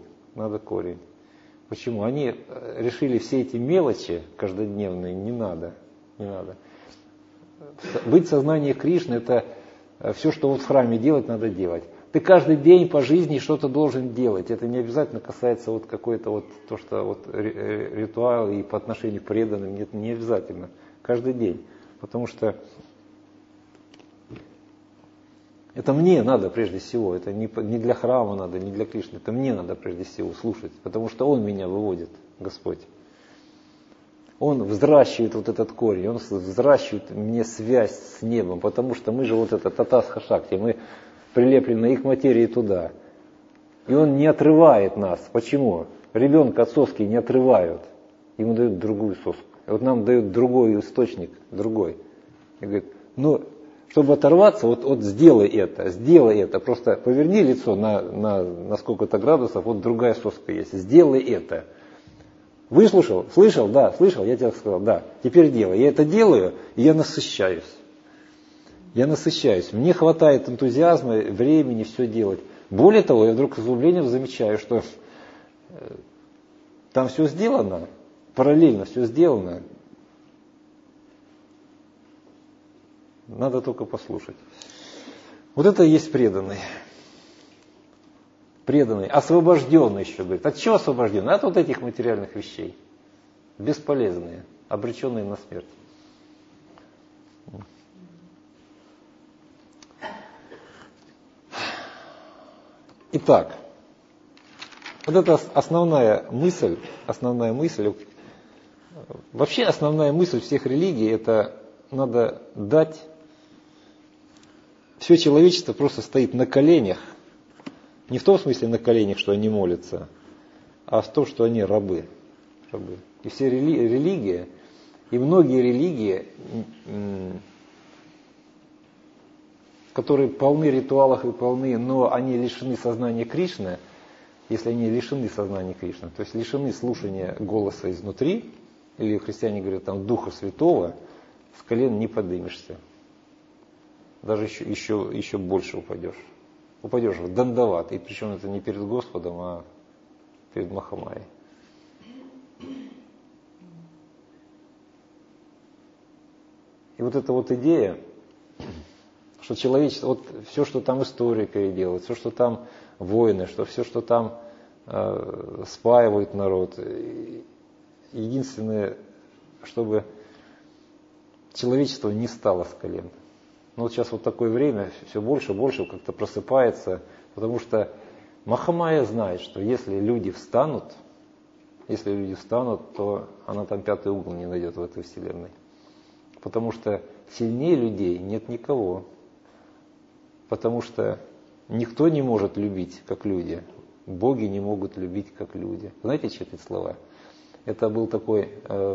Почему? Они решили все эти мелочи каждодневные, не надо. быть в сознании Кришны, это все, что вот в храме делать, надо делать. Ты каждый день по жизни что-то должен делать. Это не обязательно касается вот какой-то вот то, что вот ритуал и по отношению к преданным. Нет, не обязательно. Каждый день. Потому что это мне надо прежде всего. Это не для храма надо, не для Кришны. Это мне надо прежде всего слушать. Потому что Он меня выводит, Господь. Он взращивает вот этот корень, Он взращивает мне связь с небом. Потому что мы же вот это татасха шакти, мы прилеплены их материи туда. И Он не отрывает нас. Почему? Ребенка от соски не отрывают. Ему дают другую соску. И вот нам дают другой источник, другой. И говорит, ну, чтобы оторваться, вот сделай это. Просто поверни лицо на сколько-то градусов, вот другая соска есть. Сделай это. Выслушал? Слышал? Да, слышал? Я тебе сказал, да. Теперь делай. Я это делаю, и я насыщаюсь. Мне хватает энтузиазма, времени все делать. Более того, я вдруг с изумлением замечаю, что там все сделано, параллельно все сделано. Надо только послушать. Вот это и есть преданный. Преданный, освобожденный еще, говорит. От чего освобожденный? От вот этих материальных вещей. Бесполезные, обреченные на смерть. Итак, вот это основная мысль, вообще основная мысль всех религий, это надо дать, все человечество просто стоит на коленях, не в том смысле на коленях, что они молятся, а в том, что они рабы. И все религии, и многие религии, которые полны ритуалов и полны, но они лишены сознания Кришны, если они лишены сознания Кришны, то есть лишены слушания голоса изнутри, или христиане говорят там Духа Святого, с колен не поднимешься. Даже еще больше упадешь. Упадешь в дандават, и причем это не перед Господом, а перед Махамайей. И вот эта вот идея, что человечество, вот все, что там историки делают, все, что там войны, все, что там спаивает народ, единственное, чтобы человечество не стало с колен. Но вот сейчас вот такое время, все больше и больше как-то просыпается, потому что Махамайя знает, что если люди встанут, то она там пятый угол не найдет в этой вселенной. Потому что сильнее людей нет никого. Потому что никто не может любить, как люди. Боги не могут любить, как люди. Знаете, что эти слова? Это был такой...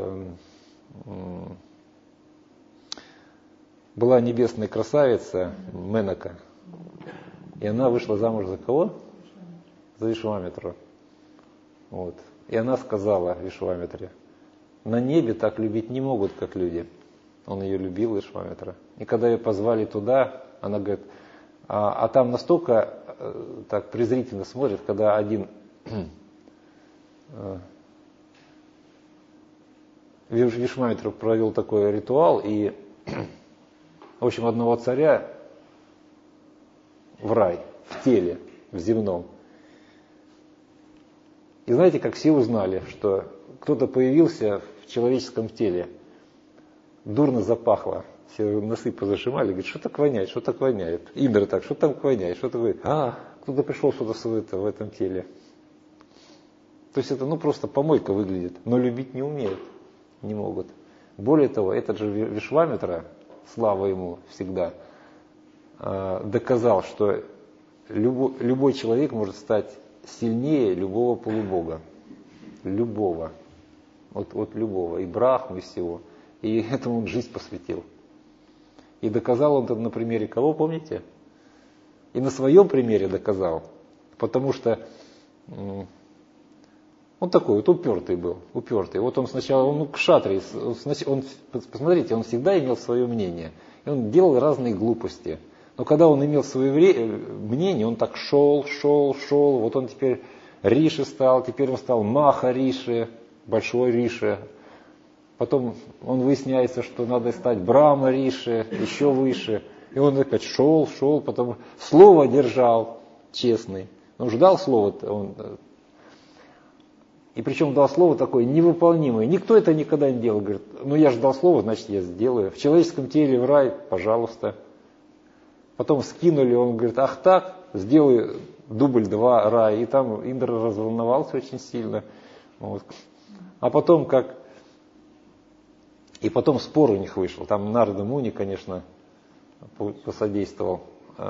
Была небесная красавица Менака. И она вышла замуж за кого? За Вишвамитру. Вот. И она сказала Вишвамитре: на небе так любить не могут, как люди. Он ее любил, Вишвамитра. И когда ее позвали туда, она говорит, а там настолько так презрительно смотрят, когда один Вишвамитра провел такой ритуал, и, в общем, одного царя в рай, в теле, в земном. И знаете, как все узнали, что кто-то появился в человеческом теле, дурно запахло, все носы позажимали, говорит, что так воняет, что так воняет. Индра так, что там воняет, что такое, кто-то пришел что-то в этом теле. То есть это просто помойка выглядит, но любить не умеют, не могут. Более того, этот же Вишвамитра, слава ему всегда, доказал, что любой человек может стать сильнее любого полубога. Любого. Вот любого. И Брахмы, и всего. И этому он жизнь посвятил. И доказал он это на примере кого, помните? И на своем примере доказал. Потому что он такой вот упертый был. Упертый. Вот он сначала, кшатрий. Посмотрите, он всегда имел свое мнение. И он делал разные глупости. Но когда он имел свое мнение, он так шел. Вот он теперь Риши стал, теперь он стал Маха Риши, большой Риши. Потом он выясняется, что надо стать Брахма Риши, еще выше. И он опять шел, потом слово держал, честный. Он ждал слова. И причем дал слово такое невыполнимое. Никто это никогда не делал. Говорит, ну я ждал слова, значит я сделаю. В человеческом теле в рай, пожалуйста. Потом скинули, он говорит, ах так, сделаю дубль 2 рай. И там Индра разволновался очень сильно. Вот. А потом как... И потом спор у них вышел. Там Нарада Муни, конечно, посодействовал.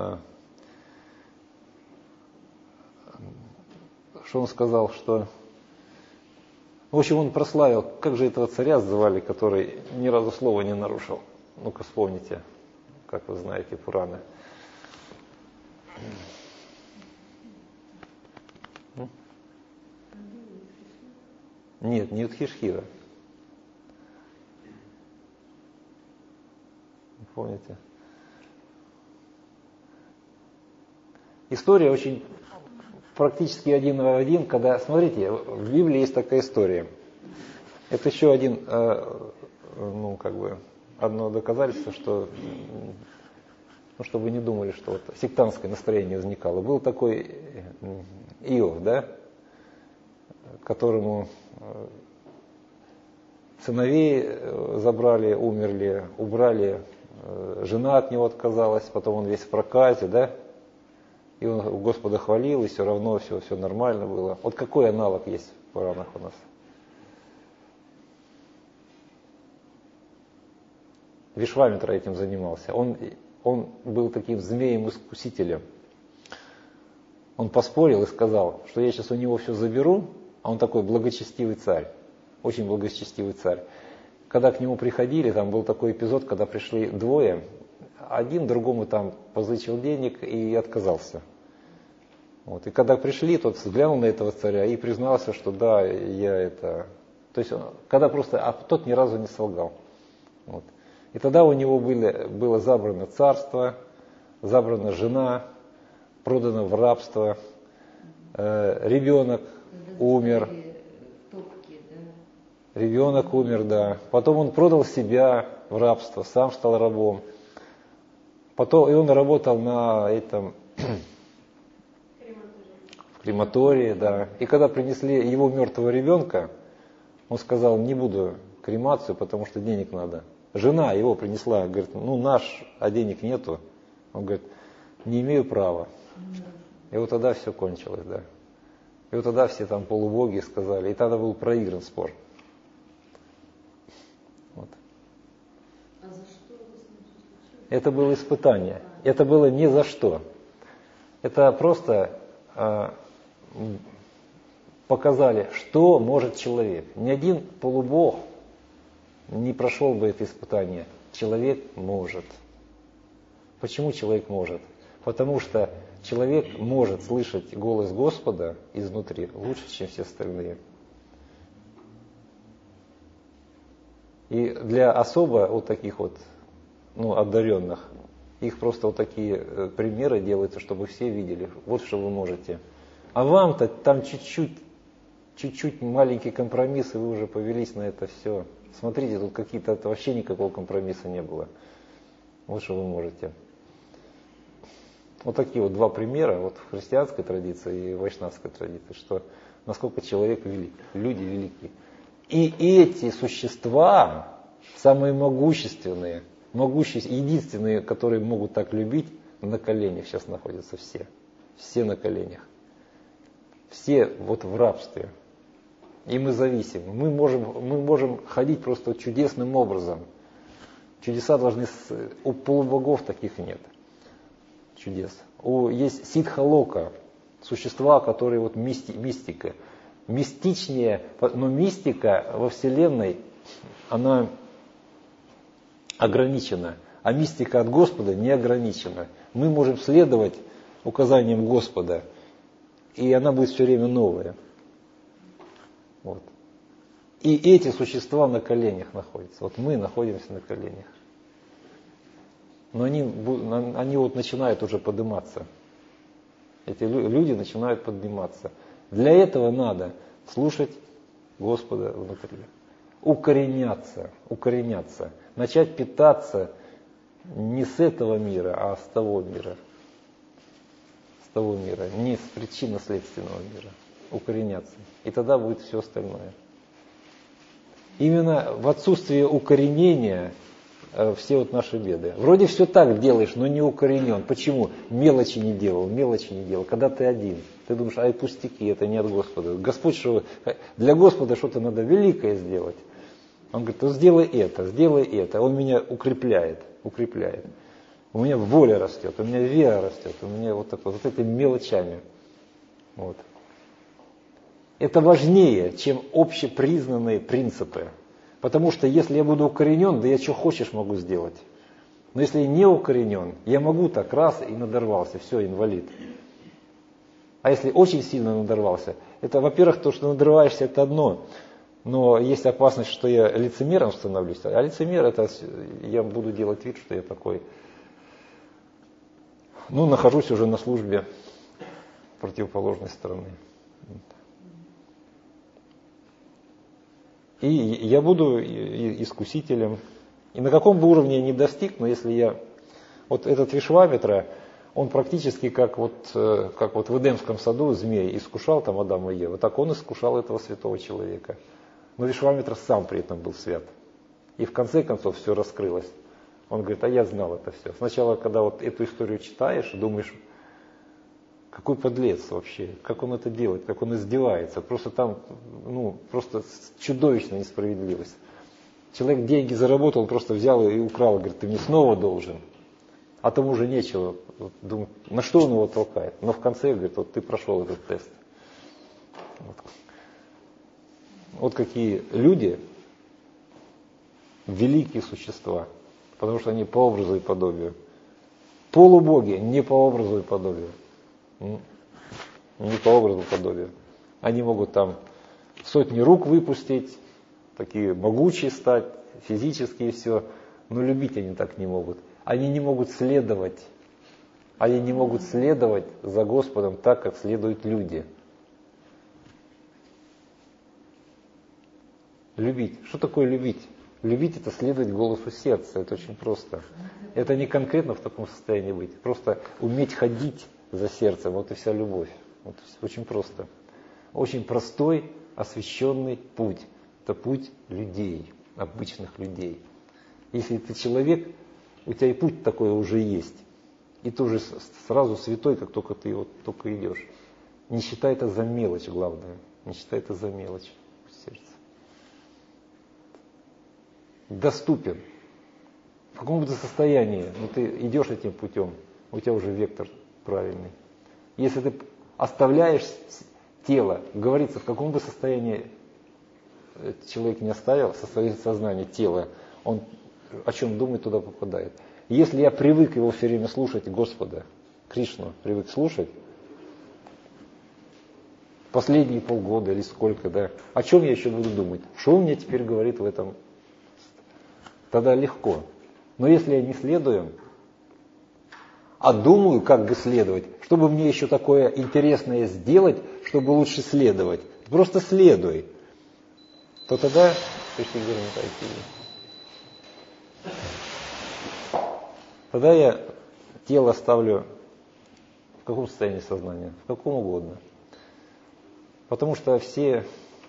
Что он сказал, что... В общем, он прославил, как же этого царя звали, который ни разу слова не нарушил. Ну-ка вспомните, как вы знаете, Пураны. Нет, не Юдхишхира. Помните? История очень практически один в один, когда, смотрите, в Библии есть такая история. Это еще один, одно доказательство, что, чтобы вы не думали, что вот сектантское настроение возникало. Был такой Иов, да, которому сыновей забрали, умерли, убрали, жена от него отказалась, потом он весь в проказе, да, и он у Господа хвалил, и все равно все нормально было. Вот какой аналог есть в Пуранах у нас? Вишвамитра этим занимался. Он был таким змеем-искусителем. Он поспорил и сказал, что я сейчас у него все заберу, а он такой благочестивый царь, очень благочестивый царь. Когда к нему приходили, там был такой эпизод, когда пришли двое, один другому там позычил денег и отказался. Вот. И когда пришли, тот взглянул на этого царя и признался, что да, я это... То есть, когда просто... А тот ни разу не солгал. Вот. И тогда у него было забрано царство, забрана жена, продано в рабство, ребенок умер. Ребенок умер, да. Потом он продал себя в рабство, сам стал рабом. Потом и он работал на этом в крематории, да. И когда принесли его мертвого ребенка, он сказал, не буду кремацию, потому что денег надо. Жена его принесла, говорит, наш, а денег нету. Он говорит, не имею права. И вот тогда все кончилось, да. И вот тогда все там полубоги сказали, и тогда был проигран спор. Вот. А за что вы с ним случилось? Это было испытание. Это было не за что. Это просто показали, что может человек. Ни один полубог не прошел бы это испытание. Человек может. Почему человек может? Потому что человек может слышать голос Господа изнутри лучше, чем все остальные. И для особо вот таких вот одаренных, их просто вот такие примеры делаются, чтобы все видели, вот что вы можете. А вам-то там чуть-чуть маленький компромисс, и вы уже повелись на это все. Смотрите, тут какие-то вообще никакого компромисса не было. Вот что вы можете. Вот такие вот два примера вот в христианской традиции и в вайшнавской традиции, что насколько человек велик, люди велики. И эти существа, самые могущественные, единственные, которые могут так любить, на коленях сейчас находятся все. Все на коленях. Все вот в рабстве. И мы зависим. Мы можем ходить просто чудесным образом. Чудеса должны... У полубогов таких нет. Чудес. Есть ситха-лока, существа, которые вот мистика. Мистичнее, но мистика во Вселенной, она ограничена, а мистика от Господа не ограничена. Мы можем следовать указаниям Господа, и она будет все время новая. Вот. И эти существа на коленях находятся. Вот мы находимся на коленях. Но они вот начинают уже подниматься. Эти люди начинают подниматься. Для этого надо слушать Господа внутри. укореняться, начать питаться не с этого мира, а с того мира. С того мира, не с причинно-следственного мира. Укореняться. И тогда будет все остальное. Именно в отсутствии укоренения все вот наши беды. Вроде все так делаешь, но не укоренен. Почему? Мелочи не делал. Когда ты один. Ты думаешь, ай, пустяки, это не от Господа. Господь, для Господа что-то надо великое сделать. Он говорит, ну сделай это. Он меня укрепляет. У меня воля растет, у меня вера растет, у меня вот этими мелочами. Вот. Это важнее, чем общепризнанные принципы. Потому что если я буду укоренен, да я что хочешь могу сделать. Но если я не укоренен, я могу так раз и надорвался, все, инвалид. А если очень сильно надорвался, это, во-первых, то, что надрываешься, это одно. Но есть опасность, что я лицемером становлюсь. А лицемер, это я буду делать вид, что я такой. Нахожусь уже на службе противоположной стороны. И я буду искусителем. И на каком бы уровне я ни достиг, но если я... Вот этот Вишвамитра, он практически как вот в Эдемском саду змей искушал там Адама и Еву, так он искушал этого святого человека. Но Вишвамитра сам при этом был свят. И в конце концов все раскрылось. Он говорит, а я знал это все. Сначала, когда вот эту историю читаешь, думаешь, какой подлец вообще, как он это делает, как он издевается. Просто там, просто чудовищная несправедливость. Человек деньги заработал, просто взял и украл, говорит, ты мне снова должен. А тому уже нечего. Думаю, на что он его толкает? Но в конце говорит, вот ты прошел этот тест. Вот какие люди, великие существа, потому что они по образу и подобию. Полубоги не по образу и подобию. Не по образу и подобию. Они могут там сотни рук выпустить, такие могучие стать, физически и все, но любить они так не могут. Они не могут следовать. Они не могут следовать за Господом так, как следуют люди. Любить. Что такое любить? Любить — это следовать голосу сердца. Это очень просто. Это не конкретно в таком состоянии быть. Просто уметь ходить за сердцем. Вот и вся любовь. Вот очень просто. Очень простой, освященный путь. Это путь людей, обычных людей. Если ты человек, у тебя и путь такой уже есть. И ты уже сразу святой, как только ты вот только идешь. Не считай это за мелочь, главное. Не считай это за мелочь в сердце. Доступен. В каком бы ты состоянии, ты идешь этим путем, у тебя уже вектор правильный. Если ты оставляешь тело, говорится, в каком бы состоянии человек не оставил, сознание, тело, он о чем думает, туда попадает. Если я привык его все время слушать, Господа, Кришну привык слушать, последние полгода или сколько, да, о чем я еще буду думать? Что он мне теперь говорит в этом? Тогда легко. Но если я не следую, а думаю, как бы следовать, чтобы мне еще такое интересное сделать, чтобы лучше следовать, просто следуй, то тогда тогда я тело ставлю в каком состоянии сознания? В каком угодно. Потому что все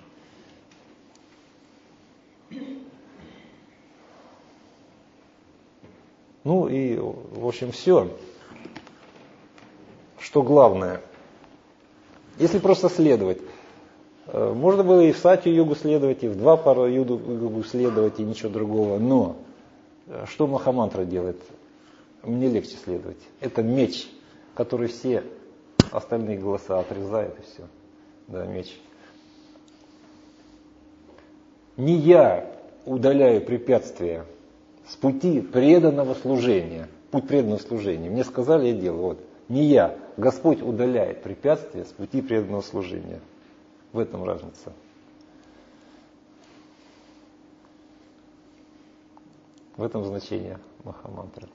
и, в общем, все, что главное. Если просто следовать, можно было и в сати-йогу следовать, и в два пара йогу следовать, и ничего другого. Но что Махамантра делает? Мне легче следовать. Это меч, который все остальные голоса отрезает, и все. Да, меч. Не я удаляю препятствия с пути преданного служения. Путь преданного служения. Мне сказали, я делаю. Вот. Не я. Господь удаляет препятствия с пути преданного служения. В этом разница. В этом значение Махамантры.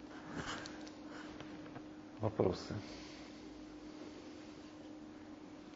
Вопросы?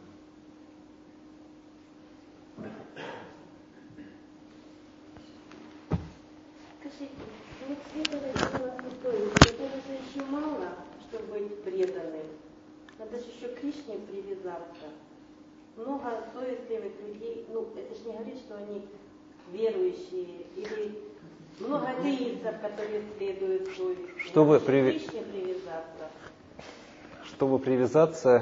Скажите, вот Света родила святой, этого же еще мало, чтобы быть преданным. Надо же еще к Кришне привязаться. Много совестливых людей, ну это же не говорит, что они верующие, или много атеистов, которые следуют совести. Чтобы к Кришне привязаться. Чтобы привязаться,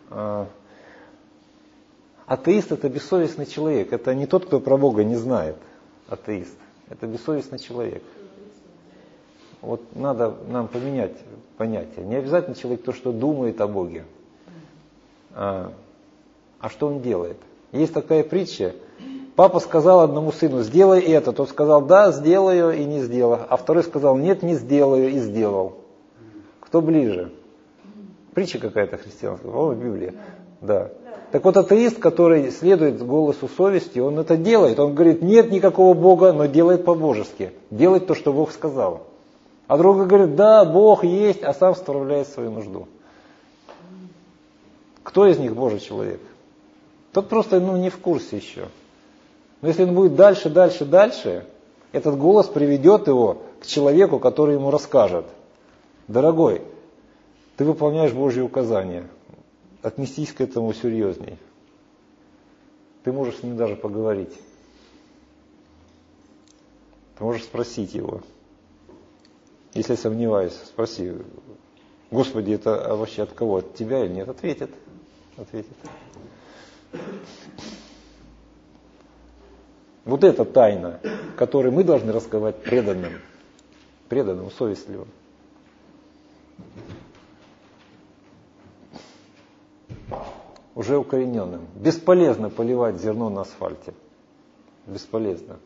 атеист — это бессовестный человек. Это не тот, кто про Бога не знает. Атеист. Это бессовестный человек. Вот надо нам поменять понятие. Не обязательно человек то, что думает о Боге, а что он делает. Есть такая притча. Папа сказал одному сыну: сделай это. Тот сказал: да, сделаю, и не сделал. А второй сказал: нет, не сделаю, и сделал. Кто ближе? Притча какая-то христианская, в Библии. Да. Так вот, атеист, который следует голосу совести, он это делает. Он говорит: нет никакого Бога, но делает по-божески. Делает то, что Бог сказал. А другой говорит: да, Бог есть, а сам справляет свою нужду. Кто из них Божий человек? Тот просто не в курсе еще. Но если он будет дальше, этот голос приведет его к человеку, который ему расскажет: дорогой, ты выполняешь Божьи указания, отнесись к этому серьезней. Ты можешь с ним даже поговорить. Ты можешь спросить его. Если сомневаюсь, спроси: Господи, это вообще от кого? От тебя или нет? Ответит. Вот это тайна, которой мы должны рассказать преданным, совестливым. Уже укорененным. Бесполезно поливать зерно на асфальте. Бесполезно.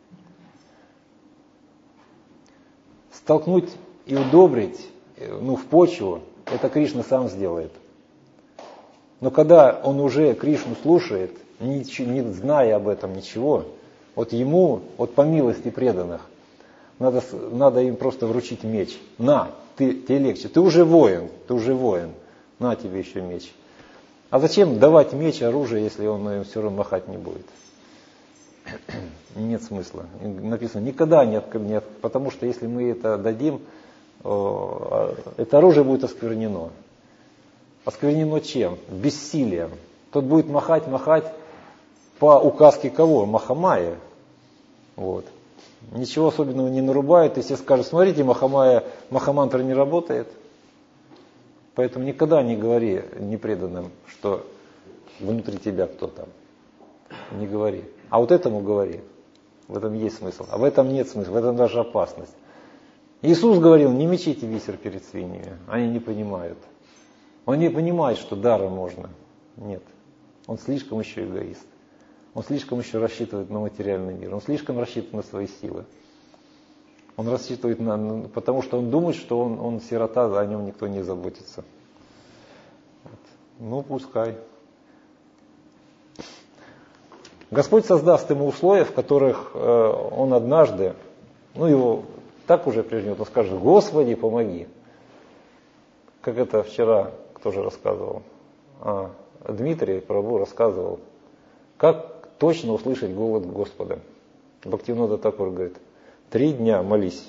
Столкнуть и удобрить в почву, это Кришна сам сделает. Но когда он уже Кришну слушает, не зная об этом ничего, вот ему, вот по милости преданных, надо им просто вручить меч. На, тебе легче, ты уже воин, на тебе еще меч. А зачем давать меч, оружие, если он им все равно махать не будет? Нет смысла. Написано: никогда нет, потому что если мы это дадим, это оружие будет осквернено. Осквернено чем? Бессилием. Тот будет махать по указке кого? Махамая. Вот. Ничего особенного не нарубает. Если скажут: смотрите, Махамантра не работает. Поэтому никогда не говори непреданным, что внутри тебя кто там. Не говори. А вот этому говори. В этом есть смысл. А в этом нет смысла. В этом даже опасность. Иисус говорил: не мечите бисер перед свиньями. Они не понимают. Он не понимает, что даром можно. Нет. Он слишком еще эгоист. Он слишком еще рассчитывает на материальный мир. Он слишком рассчитывает на свои силы. Он рассчитывает потому что он думает, что он сирота, о нем никто не заботится. Вот. Пускай. Господь создаст ему условия, в которых он однажды, его так уже прижмет, он скажет: Господи, помоги. Как это вчера кто же рассказывал? Дмитрий Прабhu рассказывал, как точно услышать голос Господа. Бхактивинода Тхакур говорит: 3 дня молись,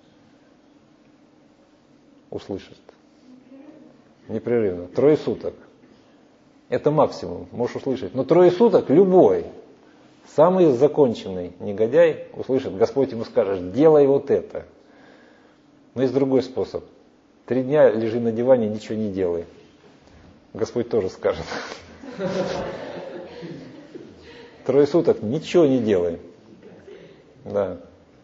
услышит. Непрерывно. 3 суток. Это максимум, можешь услышать. Но 3 суток любой, самый законченный негодяй услышит. Господь ему скажет: делай вот это. Но есть другой способ. 3 дня лежи на диване, ничего не делай. Господь тоже скажет. 3 суток ничего не делай. Да.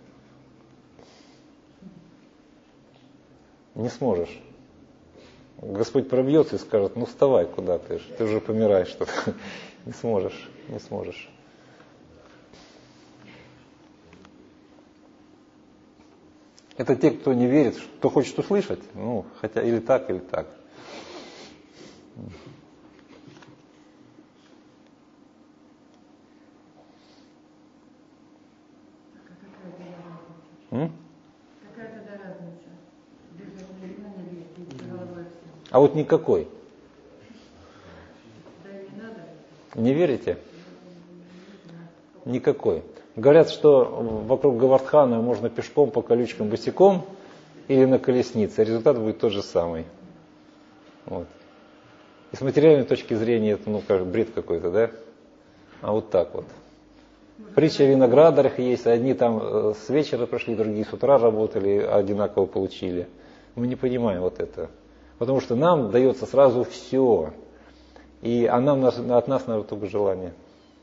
Не сможешь. Господь пробьется и скажет: вставай, куда ты уже помираешь что-то. Не сможешь. Это те, кто не верит, кто хочет услышать, хотя или так, или так. Какая тогда разница? А вот никакой. Да и не надо. Не верите? Никакой. Говорят, что вокруг Говардхана можно пешком по колючкам босиком или на колеснице. Результат будет тот же самый. Вот. И с материальной точки зрения это, ну, как бред какой-то, да? А вот так вот. Притча о виноградарях есть. Одни там с вечера пришли, другие с утра работали, одинаково получили. Мы не понимаем вот это. Потому что нам дается сразу все. А нам от нас, наверное, только желание.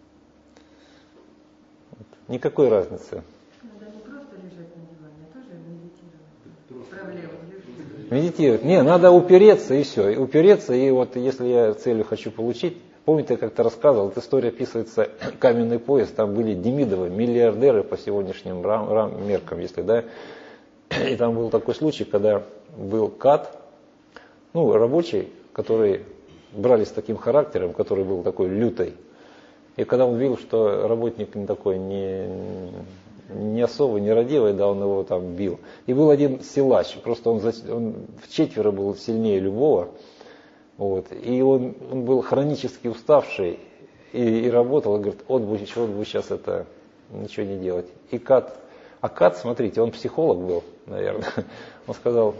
Вот. Никакой разницы. Надо не просто лежать на диване, а тоже медитировать. Проблема лежит. Медитировать. Не, надо упереться и все. И упереться, и вот если я целью хочу получить. Помните, я как-то рассказывал, эта история описывается «Каменный пояс», там были Демидовы, миллиардеры по сегодняшним меркам, если да. И там был такой случай, когда был кат, ну, рабочий, который брали с таким характером, который был такой лютой. И когда он видел, что работник не такой, не особо, не родивый, да, он его там бил. И был один силач, просто он вчетверо был сильнее любого. Вот. И он был хронически уставший и работал, и говорит, вот бы сейчас это ничего не делать. И Кат, смотрите, он психолог был, наверное, он сказал,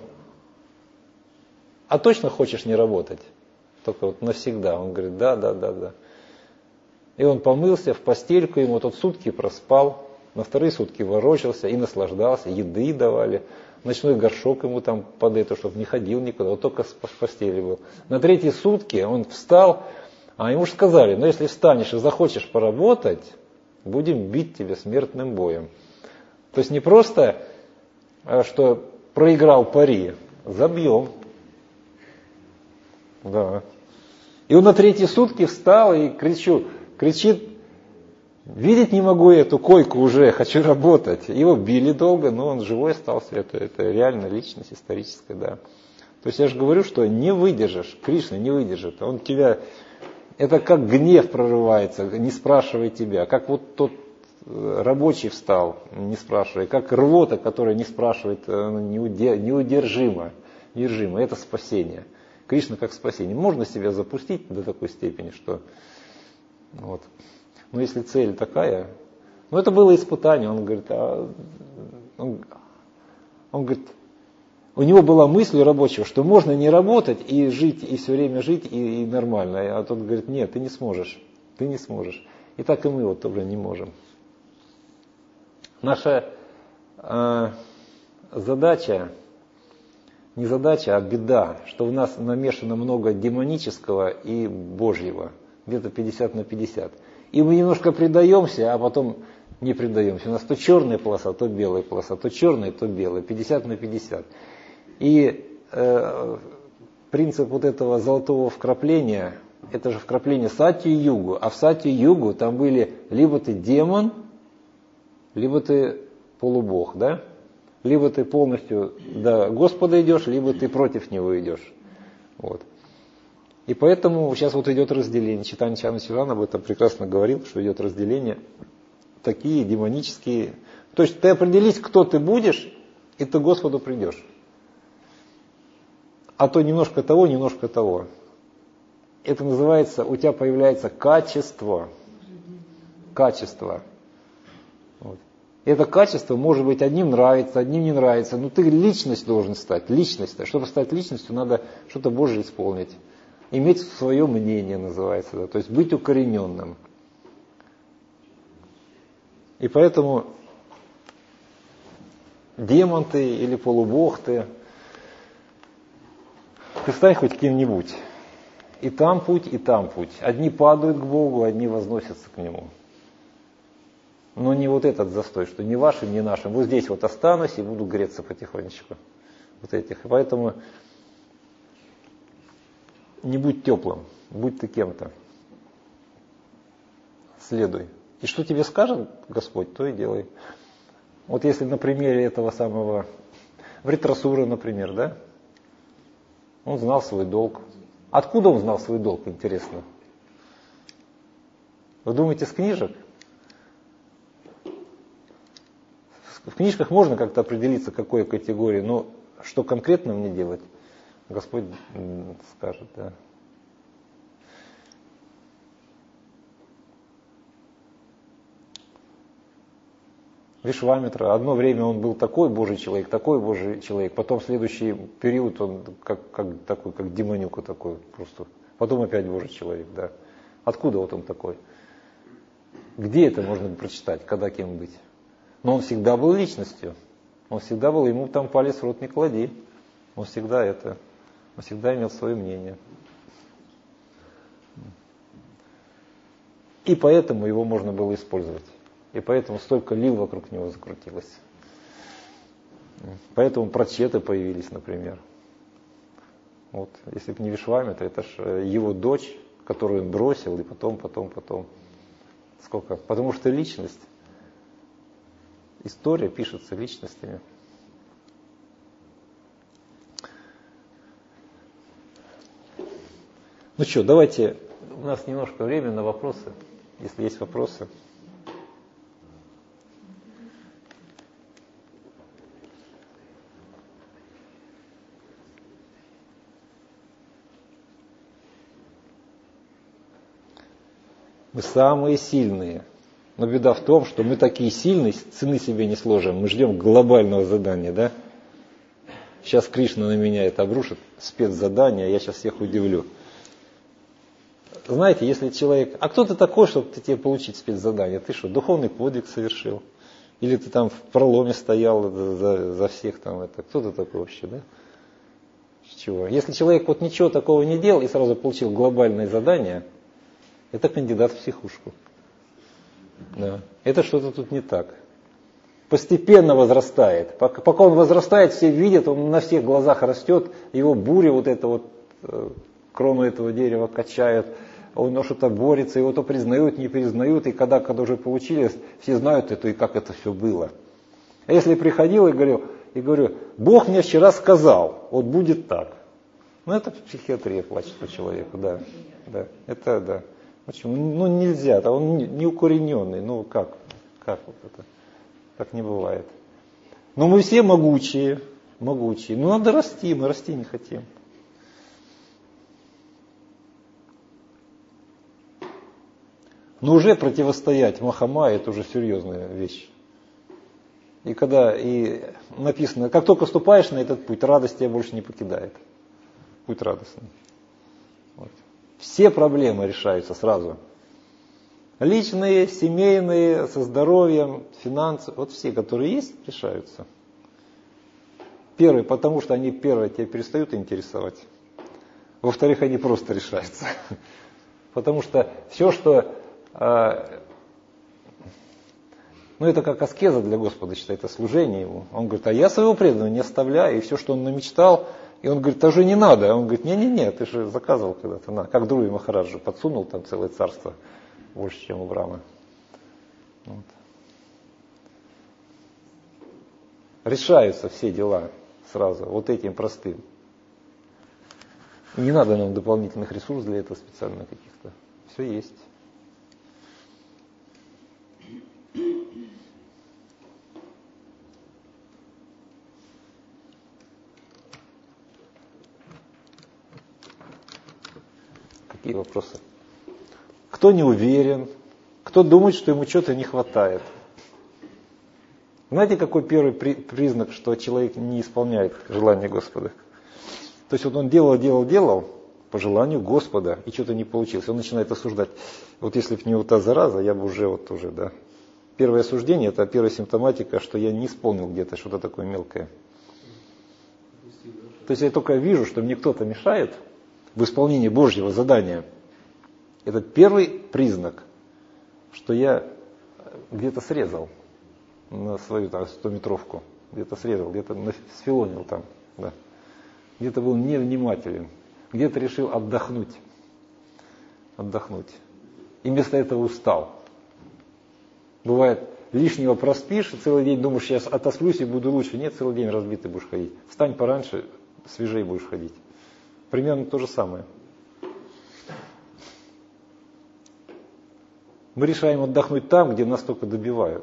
а точно хочешь не работать? Только вот навсегда. Он говорит, да. И он помылся в постельку, ему тот сутки проспал, на вторые сутки ворочался и наслаждался, еды давали. Ночной горшок ему там под это, чтобы не ходил никуда, вот только в постели был. На третьи сутки он встал, а ему же сказали, ну если встанешь и захочешь поработать, будем бить тебя смертным боем. То есть не просто, что проиграл пари, забьем. Да. И он на третьи сутки встал и кричит, видеть не могу эту койку уже, хочу работать. Его били долго, но он живой остался. Это реально личность историческая, да. То есть я же говорю, что не выдержишь, Кришна не выдержит. Он тебя, это как гнев прорывается, не спрашивая тебя. Как вот тот рабочий встал, не спрашивая. Как рвота, которая не спрашивает, неудержимо. Это спасение. Кришна как спасение. Можно себя запустить до такой степени, что вот. Но если цель такая, ну это было испытание, он говорит, он говорит, у него была мысль у рабочего, что можно не работать и жить, и все время жить, и нормально. А тот говорит, нет, ты не сможешь. И так и мы вот тоже не можем. Наша задача, не задача, а беда, что в нас намешано много демонического и божьего, где-то 50/50. И мы немножко предаемся, а потом не предаемся. У нас то черная полоса, то белая полоса, то черная, то белая, 50/50. И принцип вот этого золотого вкрапления, это же вкрапление сатью-югу, а в сатью-югу там были либо ты демон, либо ты полубог, да? Либо ты полностью до Господа идешь, либо ты против Него идешь. Вот. И поэтому сейчас вот идет разделение. Чайтанья Чарна об этом прекрасно говорил, что идет разделение. Такие демонические. То есть ты определись, кто ты будешь, и ты к Господу придешь. А то немножко того, немножко того. Это называется, у тебя появляется качество. Качество. Вот. Это качество может быть одним нравится, одним не нравится. Но ты личность должен стать. Личность. Чтобы стать личностью, надо что-то Божие исполнить. Иметь свое мнение называется, да, то есть быть укорененным. И поэтому демон ты или полубог ты стань хоть кем-нибудь. И там путь, и там путь. Одни падают к Богу, одни возносятся к Нему. Но не вот этот застой, что не вашим, не нашим. Вот здесь вот останусь и буду греться потихонечку. Вот этих. И поэтому не будь теплым, будь ты кем-то. Следуй. И что тебе скажет Господь, то и делай. Вот если на примере этого самого Вритрасура, например, да? Он знал свой долг. Откуда он знал свой долг, интересно? Вы думаете, с книжек? В книжках можно как-то определиться, к какой категории, но что конкретно мне делать, Господь скажет, да. Вишвамитра. Одно время он был такой Божий человек, потом в следующий период он как демонюка такой просто. Потом опять Божий человек, да. Откуда вот он такой? Где это можно прочитать, когда кем быть? Но он всегда был личностью. Он всегда был, ему там палец в рот не клади. Он всегда имел свое мнение. И поэтому его можно было использовать. И поэтому столько лил вокруг него закрутилось. Поэтому прачеты появились, например. Вот, если бы не Вишвамитра, это же его дочь, которую он бросил, и потом. Сколько? Потому что личность. История пишется личностями. Ну что, давайте, у нас немножко времени на вопросы, если есть вопросы. Мы самые сильные. Но беда в том, что мы такие сильные, цены себе не сложим. Мы ждем глобального задания, да? Сейчас Кришна на меня это обрушит, спецзадание, я сейчас всех удивлю. Знаете, если человек... А кто ты такой, чтобы тебе получить спецзадание? Ты что, духовный подвиг совершил? Или ты там в проломе стоял за всех там это? Кто ты такой вообще, да? С чего? Если человек вот ничего такого не делал и сразу получил глобальное задание, это кандидат в психушку. Да. Это что-то тут не так. Постепенно возрастает. Пока он возрастает, все видят, он на всех глазах растет, его буря вот это вот, крону этого дерева качает, он что-то борется, его то признают, не признают, и когда уже получилось, все знают это и как это все было. А если приходил и говорю, Бог мне вчера сказал, вот будет так. Ну это психиатрия плачет по человеку, да. Это да. Почему? Ну нельзя, он не укорененный, ну как вот это? Так не бывает. Но мы все могучие. Но надо расти, мы расти не хотим. Но уже противостоять Махамайе это уже серьезная вещь. И когда написано, как только ступаешь на этот путь, радость тебя больше не покидает. Путь радостный. Вот. Все проблемы решаются сразу. Личные, семейные, со здоровьем, финансы, вот все, которые есть, решаются. Первый, потому что они тебя перестают интересовать. Во-вторых, они просто решаются. Потому что все, что... это как аскеза для Господа, считает, это служение Ему. Он говорит, а я своего преданного не оставляю, и все, что он намечтал, и он говорит, уже не надо. Он говорит, не, ты же заказывал когда-то. Как Друви Махараджа подсунул там целое царство, больше, чем у Брамы. Вот. Решаются все дела сразу, вот этим простым. И не надо нам дополнительных ресурсов для этого специально каких-то. Все есть. Какие вопросы? Кто не уверен? Кто думает, что ему чего-то не хватает? Знаете, какой первый признак, что человек не исполняет желание Господа? То есть вот он делал по желанию Господа, и что-то не получилось. Он начинает осуждать. Вот если бы не вот та зараза, я бы уже, да. Первое осуждение, это первая симптоматика, что я не исполнил где-то что-то такое мелкое. То есть я только вижу, что мне кто-то мешает в исполнении Божьего задания. Это первый признак, что я где-то срезал на свою 100-метровку. Где-то срезал, где-то сфилонил там. Да. Где-то был невнимателен. Где-то решил отдохнуть. И вместо этого устал. Бывает, лишнего проспишь, и целый день думаешь, сейчас отосплюсь и буду лучше. Нет, целый день разбитый будешь ходить. Встань пораньше, свежее будешь ходить. Примерно то же самое. Мы решаем отдохнуть там, где нас только добивают.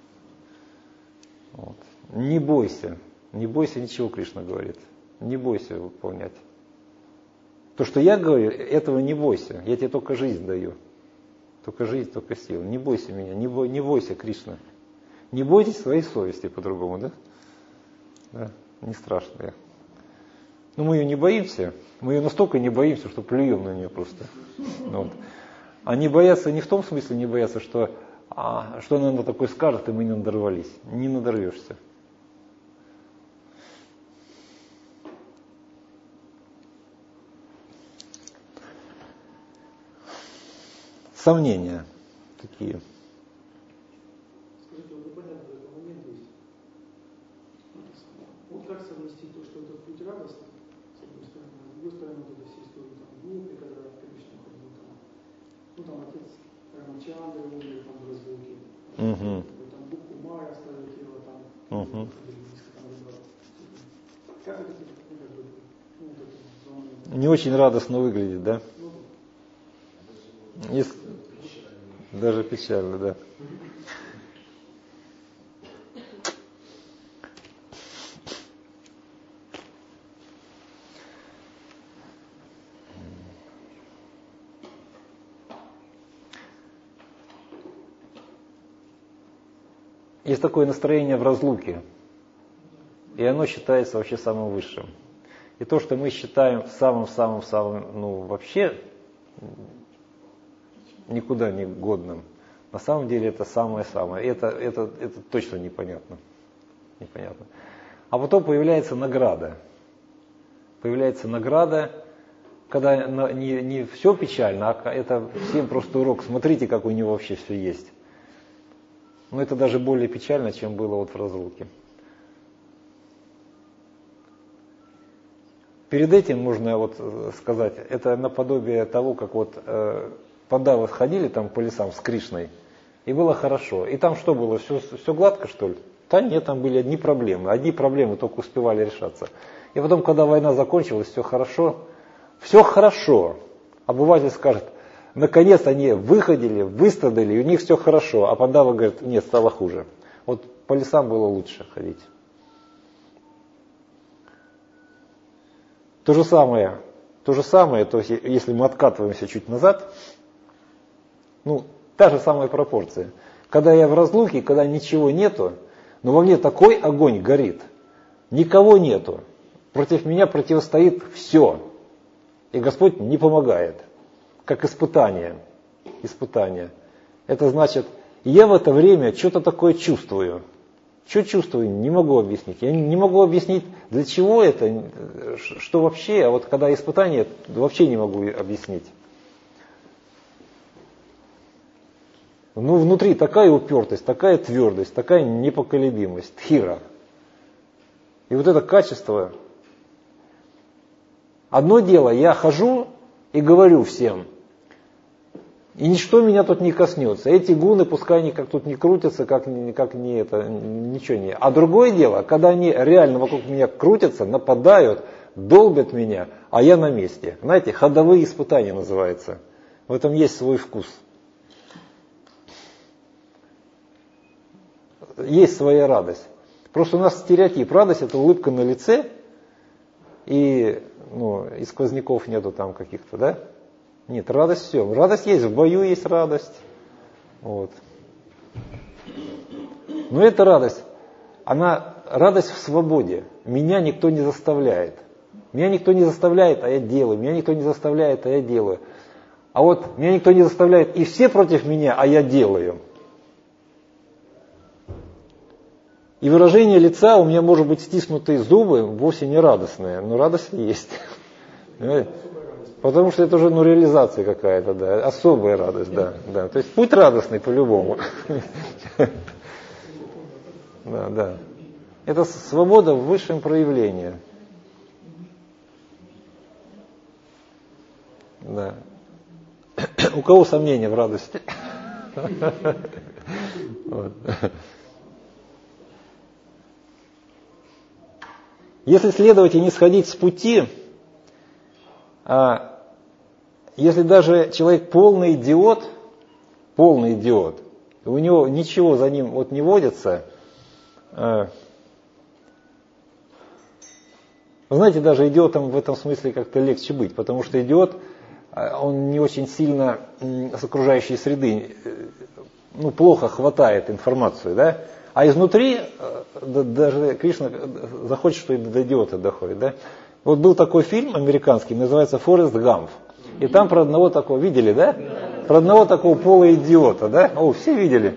Вот. Не бойся ничего, Кришна говорит. Не бойся выполнять. То, что я говорю, этого не бойся. Я тебе только жизнь даю. Только жизнь, только силу. Не бойся меня, не бойся, Кришна. Не бойтесь своей совести по-другому, да? Да, не страшно. Но мы ее не боимся, мы ее настолько не боимся, что плюем на нее просто. Вот. Они боятся не в том смысле, не боятся, что она на такое скажет, и мы не надорвались. Не надорвешься. Сомнения такие. Скажите, вот непонятно такой момент есть. Вот как совместить то, что этот путь радостный, с одной стороны, а с другой стороны, вот это все истории там глупые, когда в Кришне ходил там, ну там отец Рамачандры умер там в разлуке, там букву Майя оставил тело там, как это, ну, как бы, ну, вот это зону. Не очень радостно выглядит, да? Даже печально, да. Есть такое настроение в разлуке, и оно считается вообще самым высшим. И то, что мы считаем самым-самым-самым, ну, вообще никуда не годным, на самом деле это самое-самое. Это точно непонятно. А потом появляется награда. Появляется награда, когда не все печально, а это всем просто урок. Смотрите, как у него вообще все есть. Но это даже более печально, чем было вот в разлуке. Перед этим можно вот сказать, это наподобие того, как вот пандавы ходили там по лесам с Кришной, и было хорошо. И там что было, все гладко, что ли? Да нет, там были одни проблемы только успевали решаться. И потом, когда война закончилась, все хорошо. Обыватель скажет, наконец они выходили, выстрадали, и у них все хорошо. А пандава говорит, нет, стало хуже. Вот по лесам было лучше ходить. То же самое, то есть если мы откатываемся чуть назад, ну, та же самая пропорция. Когда я в разлуке, когда ничего нету, но во мне такой огонь горит, никого нету, против меня противостоит все, и Господь не помогает, как испытание. Это значит, я в это время что-то такое чувствую. Что чувствую, не могу объяснить. Я не могу объяснить, для чего это, что вообще, а вот когда испытание, вообще не могу объяснить. Ну, внутри такая упертость, такая твердость, такая непоколебимость, тхира. И вот это качество. Одно дело, я хожу и говорю всем, и ничто меня тут не коснется. Эти гуны, пускай они как тут не крутятся, как не это, ничего не. А другое дело, когда они реально вокруг меня крутятся, нападают, долбят меня, а я на месте. Знаете, ходовые испытания называется. В этом есть свой вкус. Есть своя радость. Просто у нас стереотип. Радость — это улыбка на лице, и сквозняков нету там каких-то, да? Нет, радость все. Радость есть, в бою есть радость. Вот. Но эта радость, она радость в свободе. Меня никто не заставляет. Меня никто не заставляет, а я делаю. Меня никто не заставляет, а я делаю. А вот меня никто не заставляет, и все против меня, а я делаю. И выражение лица у меня может быть стиснутые зубы, вовсе не радостные, но радость есть. Потому что это уже реализация какая-то, да, особая радость, да. То есть путь радостный по-любому. Да. Это свобода в высшем проявлении. Да. У кого сомнения в радости? Вот. Если следовать и не сходить с пути, если даже человек полный идиот, у него ничего за ним вот не водится, вы знаете, даже идиотом в этом смысле как-то легче быть, потому что идиот, он не очень сильно с окружающей среды, плохо хватает информацию, да? А изнутри даже Кришна захочет, что и до идиота доходит. Да? Вот был такой фильм американский, называется «Форест Гамп». И там про одного такого, видели, да? Про одного такого полуидиота, да? О, все видели.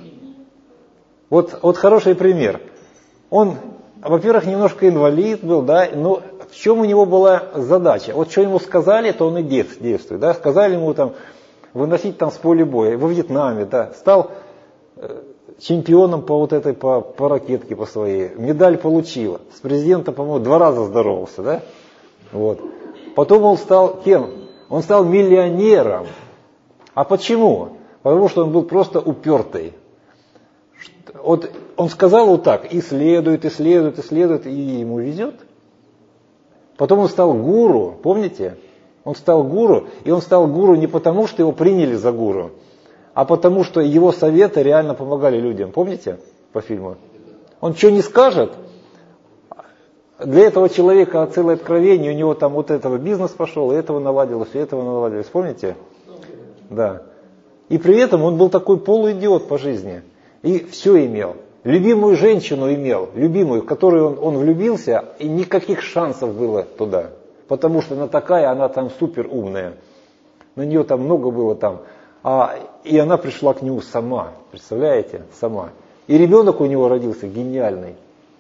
Вот хороший пример. Он, во-первых, немножко инвалид был, да, но в чем у него была задача? Вот что ему сказали, то он и действует, да? Сказали ему там выносить там с поля боя во Вьетнаме, да, стал чемпионом по вот этой, по ракетке по своей, медаль получил, с президентом, по-моему, 2 раза здоровался, да, вот. Потом он стал кем? Он стал миллионером. А почему? Потому что он был просто упертый. Вот он сказал вот так, исследует, и ему везет. Потом он стал гуру, помните? Он стал гуру, и он стал гуру не потому, что его приняли за гуру, а потому, что его советы реально помогали людям. Помните по фильму? Он что не скажет, для этого человека целое откровение, у него там вот этого бизнес пошел, и этого наладилось, и этого наладилось. Помните? Да. И при этом он был такой полуидиот по жизни. И все имел. Любимую женщину имел, любимую, в которую он влюбился, и никаких шансов было туда. Потому что она такая, она там супер умная. На нее там много было там. И она пришла к нему сама. Представляете? Сама. И ребенок у него родился гениальный.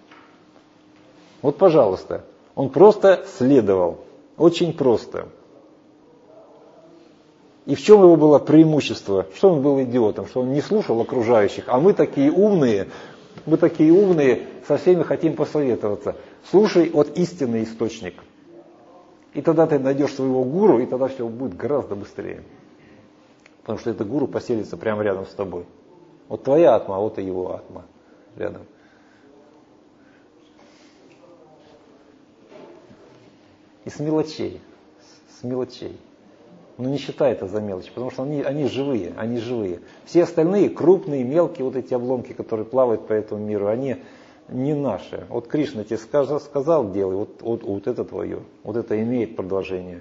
Вот, пожалуйста. Он просто следовал. Очень просто. И в чем его было преимущество? Что он был идиотом? Что он не слушал окружающих. А мы такие умные, со всеми хотим посоветоваться. Слушай от истинный источник. И тогда ты найдешь своего гуру, и тогда все будет гораздо быстрее. Потому что этот гуру поселится прямо рядом с тобой. Вот твоя атма, а вот и его атма рядом. И с мелочей. Но не считай это за мелочь, потому что они живые. Все остальные крупные, мелкие вот эти обломки, которые плавают по этому миру, они не наши. Вот Кришна тебе сказал, делай, вот это твое, вот это имеет продолжение.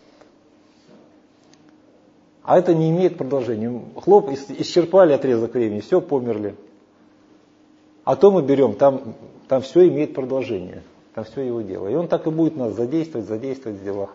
А это не имеет продолжения. Хлоп, исчерпали отрезок времени, все, померли. А то мы берем, там все имеет продолжение, там все его дело. И он так и будет нас задействовать в делах.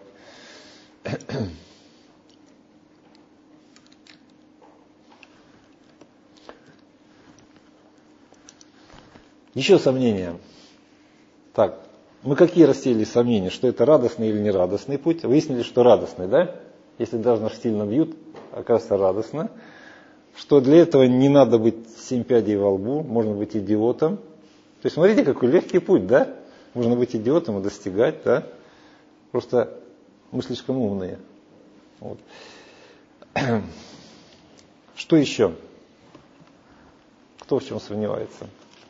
Еще сомнения. Так, мы какие рассеяли сомнения, что это радостный или нерадостный путь? Выяснили, что радостный, да? Если даже нас сильно бьют, оказывается радостно. Что для этого не надо быть 7 пядей во лбу, можно быть идиотом. То есть смотрите, какой легкий путь, да? Можно быть идиотом и достигать, да? Просто мы слишком умные. Вот. Что еще? Кто в чем сомневается?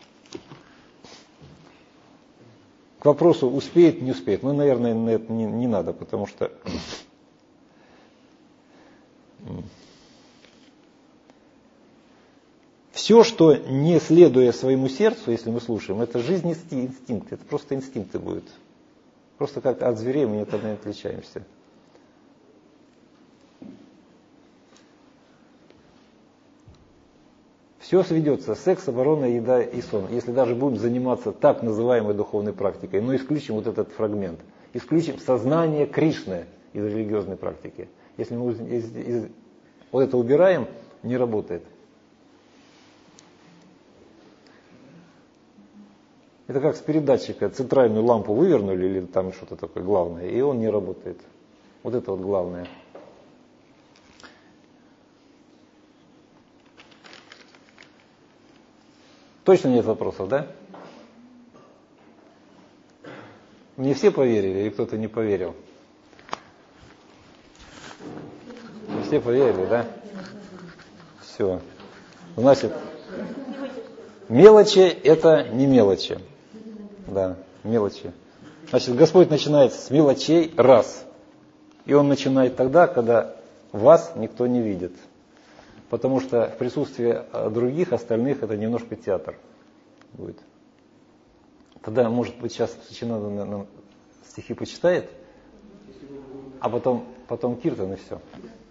К вопросу, успеет, не успеет. Ну, наверное, на это не надо, потому что все, что не следуя своему сердцу, если мы слушаем, это жизнь инстинкт. Это просто инстинкты будут. Просто как от зверей мы от этого не отличаемся. Все сведется: секс, оборона, еда и сон. Если даже будем заниматься так называемой духовной практикой, но исключим вот этот фрагмент. Исключим сознание Кришны из религиозной практики. Если мы вот это убираем, не работает. Это как с передатчика центральную лампу вывернули или там что-то такое главное, и он не работает. Вот это вот главное. Точно нет вопросов, да? Не все поверили или кто-то не поверил? Не все поверили, да? Все. Значит, мелочи это не мелочи. Да, мелочи. Значит, Господь начинает с мелочей раз. И Он начинает тогда, когда вас никто не видит. Потому что в присутствии других, остальных, это немножко театр будет. Тогда, может быть, сейчас Сачинанда стихи почитает, а потом киртан и все.